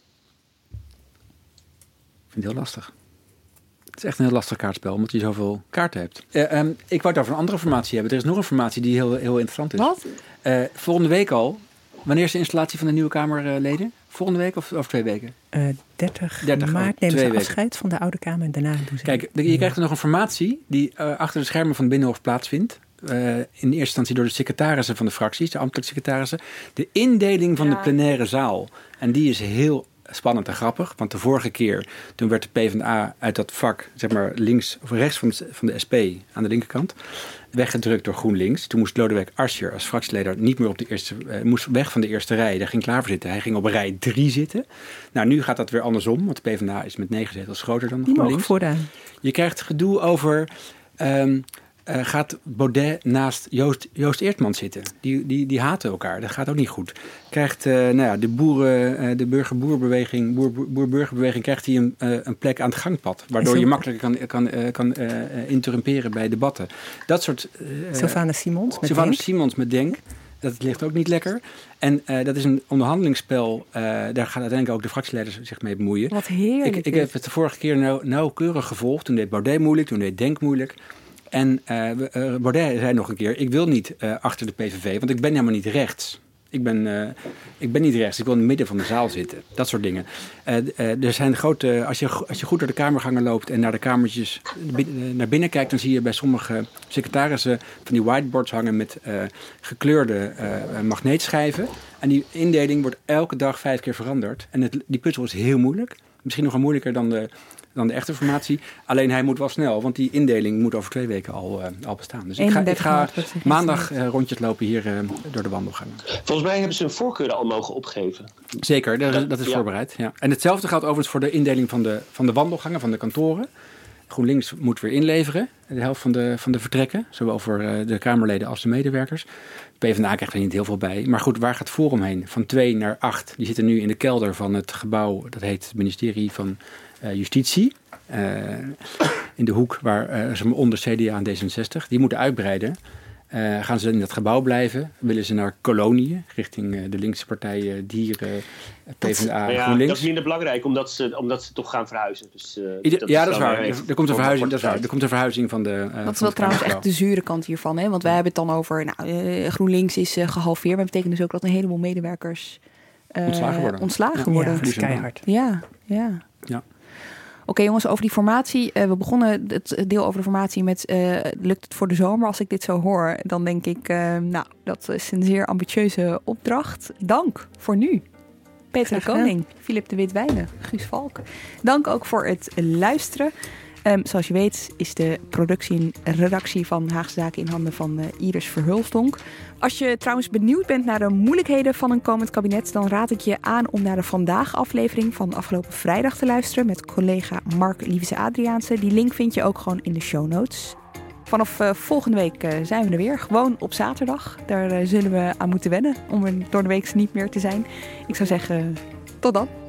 Ik vind het heel lastig. Het is echt een heel lastig kaartspel, omdat je zoveel kaarten hebt. Ik wou het over een andere formatie hebben. Er is nog een formatie die heel, heel interessant is. Wat? Volgende week al. Wanneer is de installatie van de nieuwe Kamerleden? Volgende week of over 2 weken? 30 maart nemen ze afscheid van de Oude Kamer en daarna doen ze... Kijk, je krijgt er nog een formatie die achter de schermen van het Binnenhof plaatsvindt. In eerste instantie door de secretarissen van de fracties, de ambtelijke secretarissen. De indeling van de plenaire zaal. En die is heel spannend en grappig. Want de vorige keer, toen werd de PvdA uit dat vak, zeg maar links of rechts van de SP aan de linkerkant, weggedrukt door GroenLinks. Toen moest Lodewijk Asscher als fractieleider niet meer op de eerste, moest weg van de eerste rij. Daar ging Klaver voor zitten. Hij ging op rij 3 zitten. Nou, nu gaat dat weer andersom, want de PvdA is met 9 zetels groter dan GroenLinks. Vooraan. Je krijgt gedoe over... gaat Baudet naast Joost Eertman zitten. Die haten elkaar. Dat gaat ook niet goed. Krijgt de burgerbeweging krijgt hij een plek aan het gangpad. Waardoor je makkelijker kan interrumperen bij debatten. Dat soort... Sylvana Simons met Denk. Dat ligt ook niet lekker. En dat is een onderhandelingsspel. Daar gaan uiteindelijk ook de fractieleiders zich mee bemoeien. Wat heerlijk. Ik heb het de vorige keer nauwkeurig gevolgd. Toen deed Baudet moeilijk, toen deed Denk moeilijk. En Baudet zei nog een keer, ik wil niet achter de PVV, want ik ben helemaal niet rechts. Ik ben niet rechts, ik wil in het midden van de zaal zitten. Dat soort dingen. Er zijn grote, als je goed door de kamergangen loopt en naar de kamertjes naar binnen kijkt, dan zie je bij sommige secretarissen van die whiteboards hangen met gekleurde magneetschijven. En die indeling wordt elke dag 5 keer veranderd. En die puzzel is heel moeilijk. Misschien nog wel moeilijker dan de echte formatie. Alleen hij moet wel snel, want die indeling moet over 2 weken al bestaan. Dus ik ga maandag rondjes lopen hier door de wandelgangen. Volgens mij hebben ze hun voorkeuren al mogen opgeven. Zeker, dat is voorbereid. Ja. En hetzelfde geldt overigens voor de indeling van de wandelgangen, van de kantoren. GroenLinks moet weer inleveren, de helft van de vertrekken. Zowel voor de Kamerleden als de medewerkers. PvdA krijgt er niet heel veel bij. Maar goed, waar gaat Forum heen? Van 2 naar 8. Die zitten nu in de kelder van het gebouw, dat heet het ministerie van Justitie. In de hoek waar onder CDA en D66. Die moeten uitbreiden. Gaan ze in dat gebouw blijven? Willen ze naar koloniën, richting de linkse partijen, Dieren, PvdA, GroenLinks? Dat is minder belangrijk, omdat ze toch gaan verhuizen. Dus, dat is waar. Er komt een verhuizing, dat is waar. Er komt een verhuizing van de... Dat is wel trouwens echt de zure kant hiervan. Hè? Want wij hebben het dan over... GroenLinks is gehalveerd. Maar dat betekent dus ook dat een heleboel medewerkers... ontslagen worden. Dat is keihard. Ja. Oké, jongens, over die formatie. We begonnen het deel over de formatie met... lukt het voor de zomer? Als ik dit zo hoor, dan denk ik... dat is een zeer ambitieuze opdracht. Dank voor nu. Peter de Koning, Philip de Witwijnen, Guus Valk. Dank ook voor het luisteren. Zoals je weet is de productie en redactie van Haagse Zaken in handen van Iris Verhulstonk. Als je trouwens benieuwd bent naar de moeilijkheden van een komend kabinet... dan raad ik je aan om naar de Vandaag aflevering van afgelopen vrijdag te luisteren... met collega Mark Liefse-Adriaanse. Die link vind je ook gewoon in de show notes. Vanaf volgende week zijn we er weer, gewoon op zaterdag. Daar zullen we aan moeten wennen om er door de week niet meer te zijn. Ik zou zeggen, tot dan.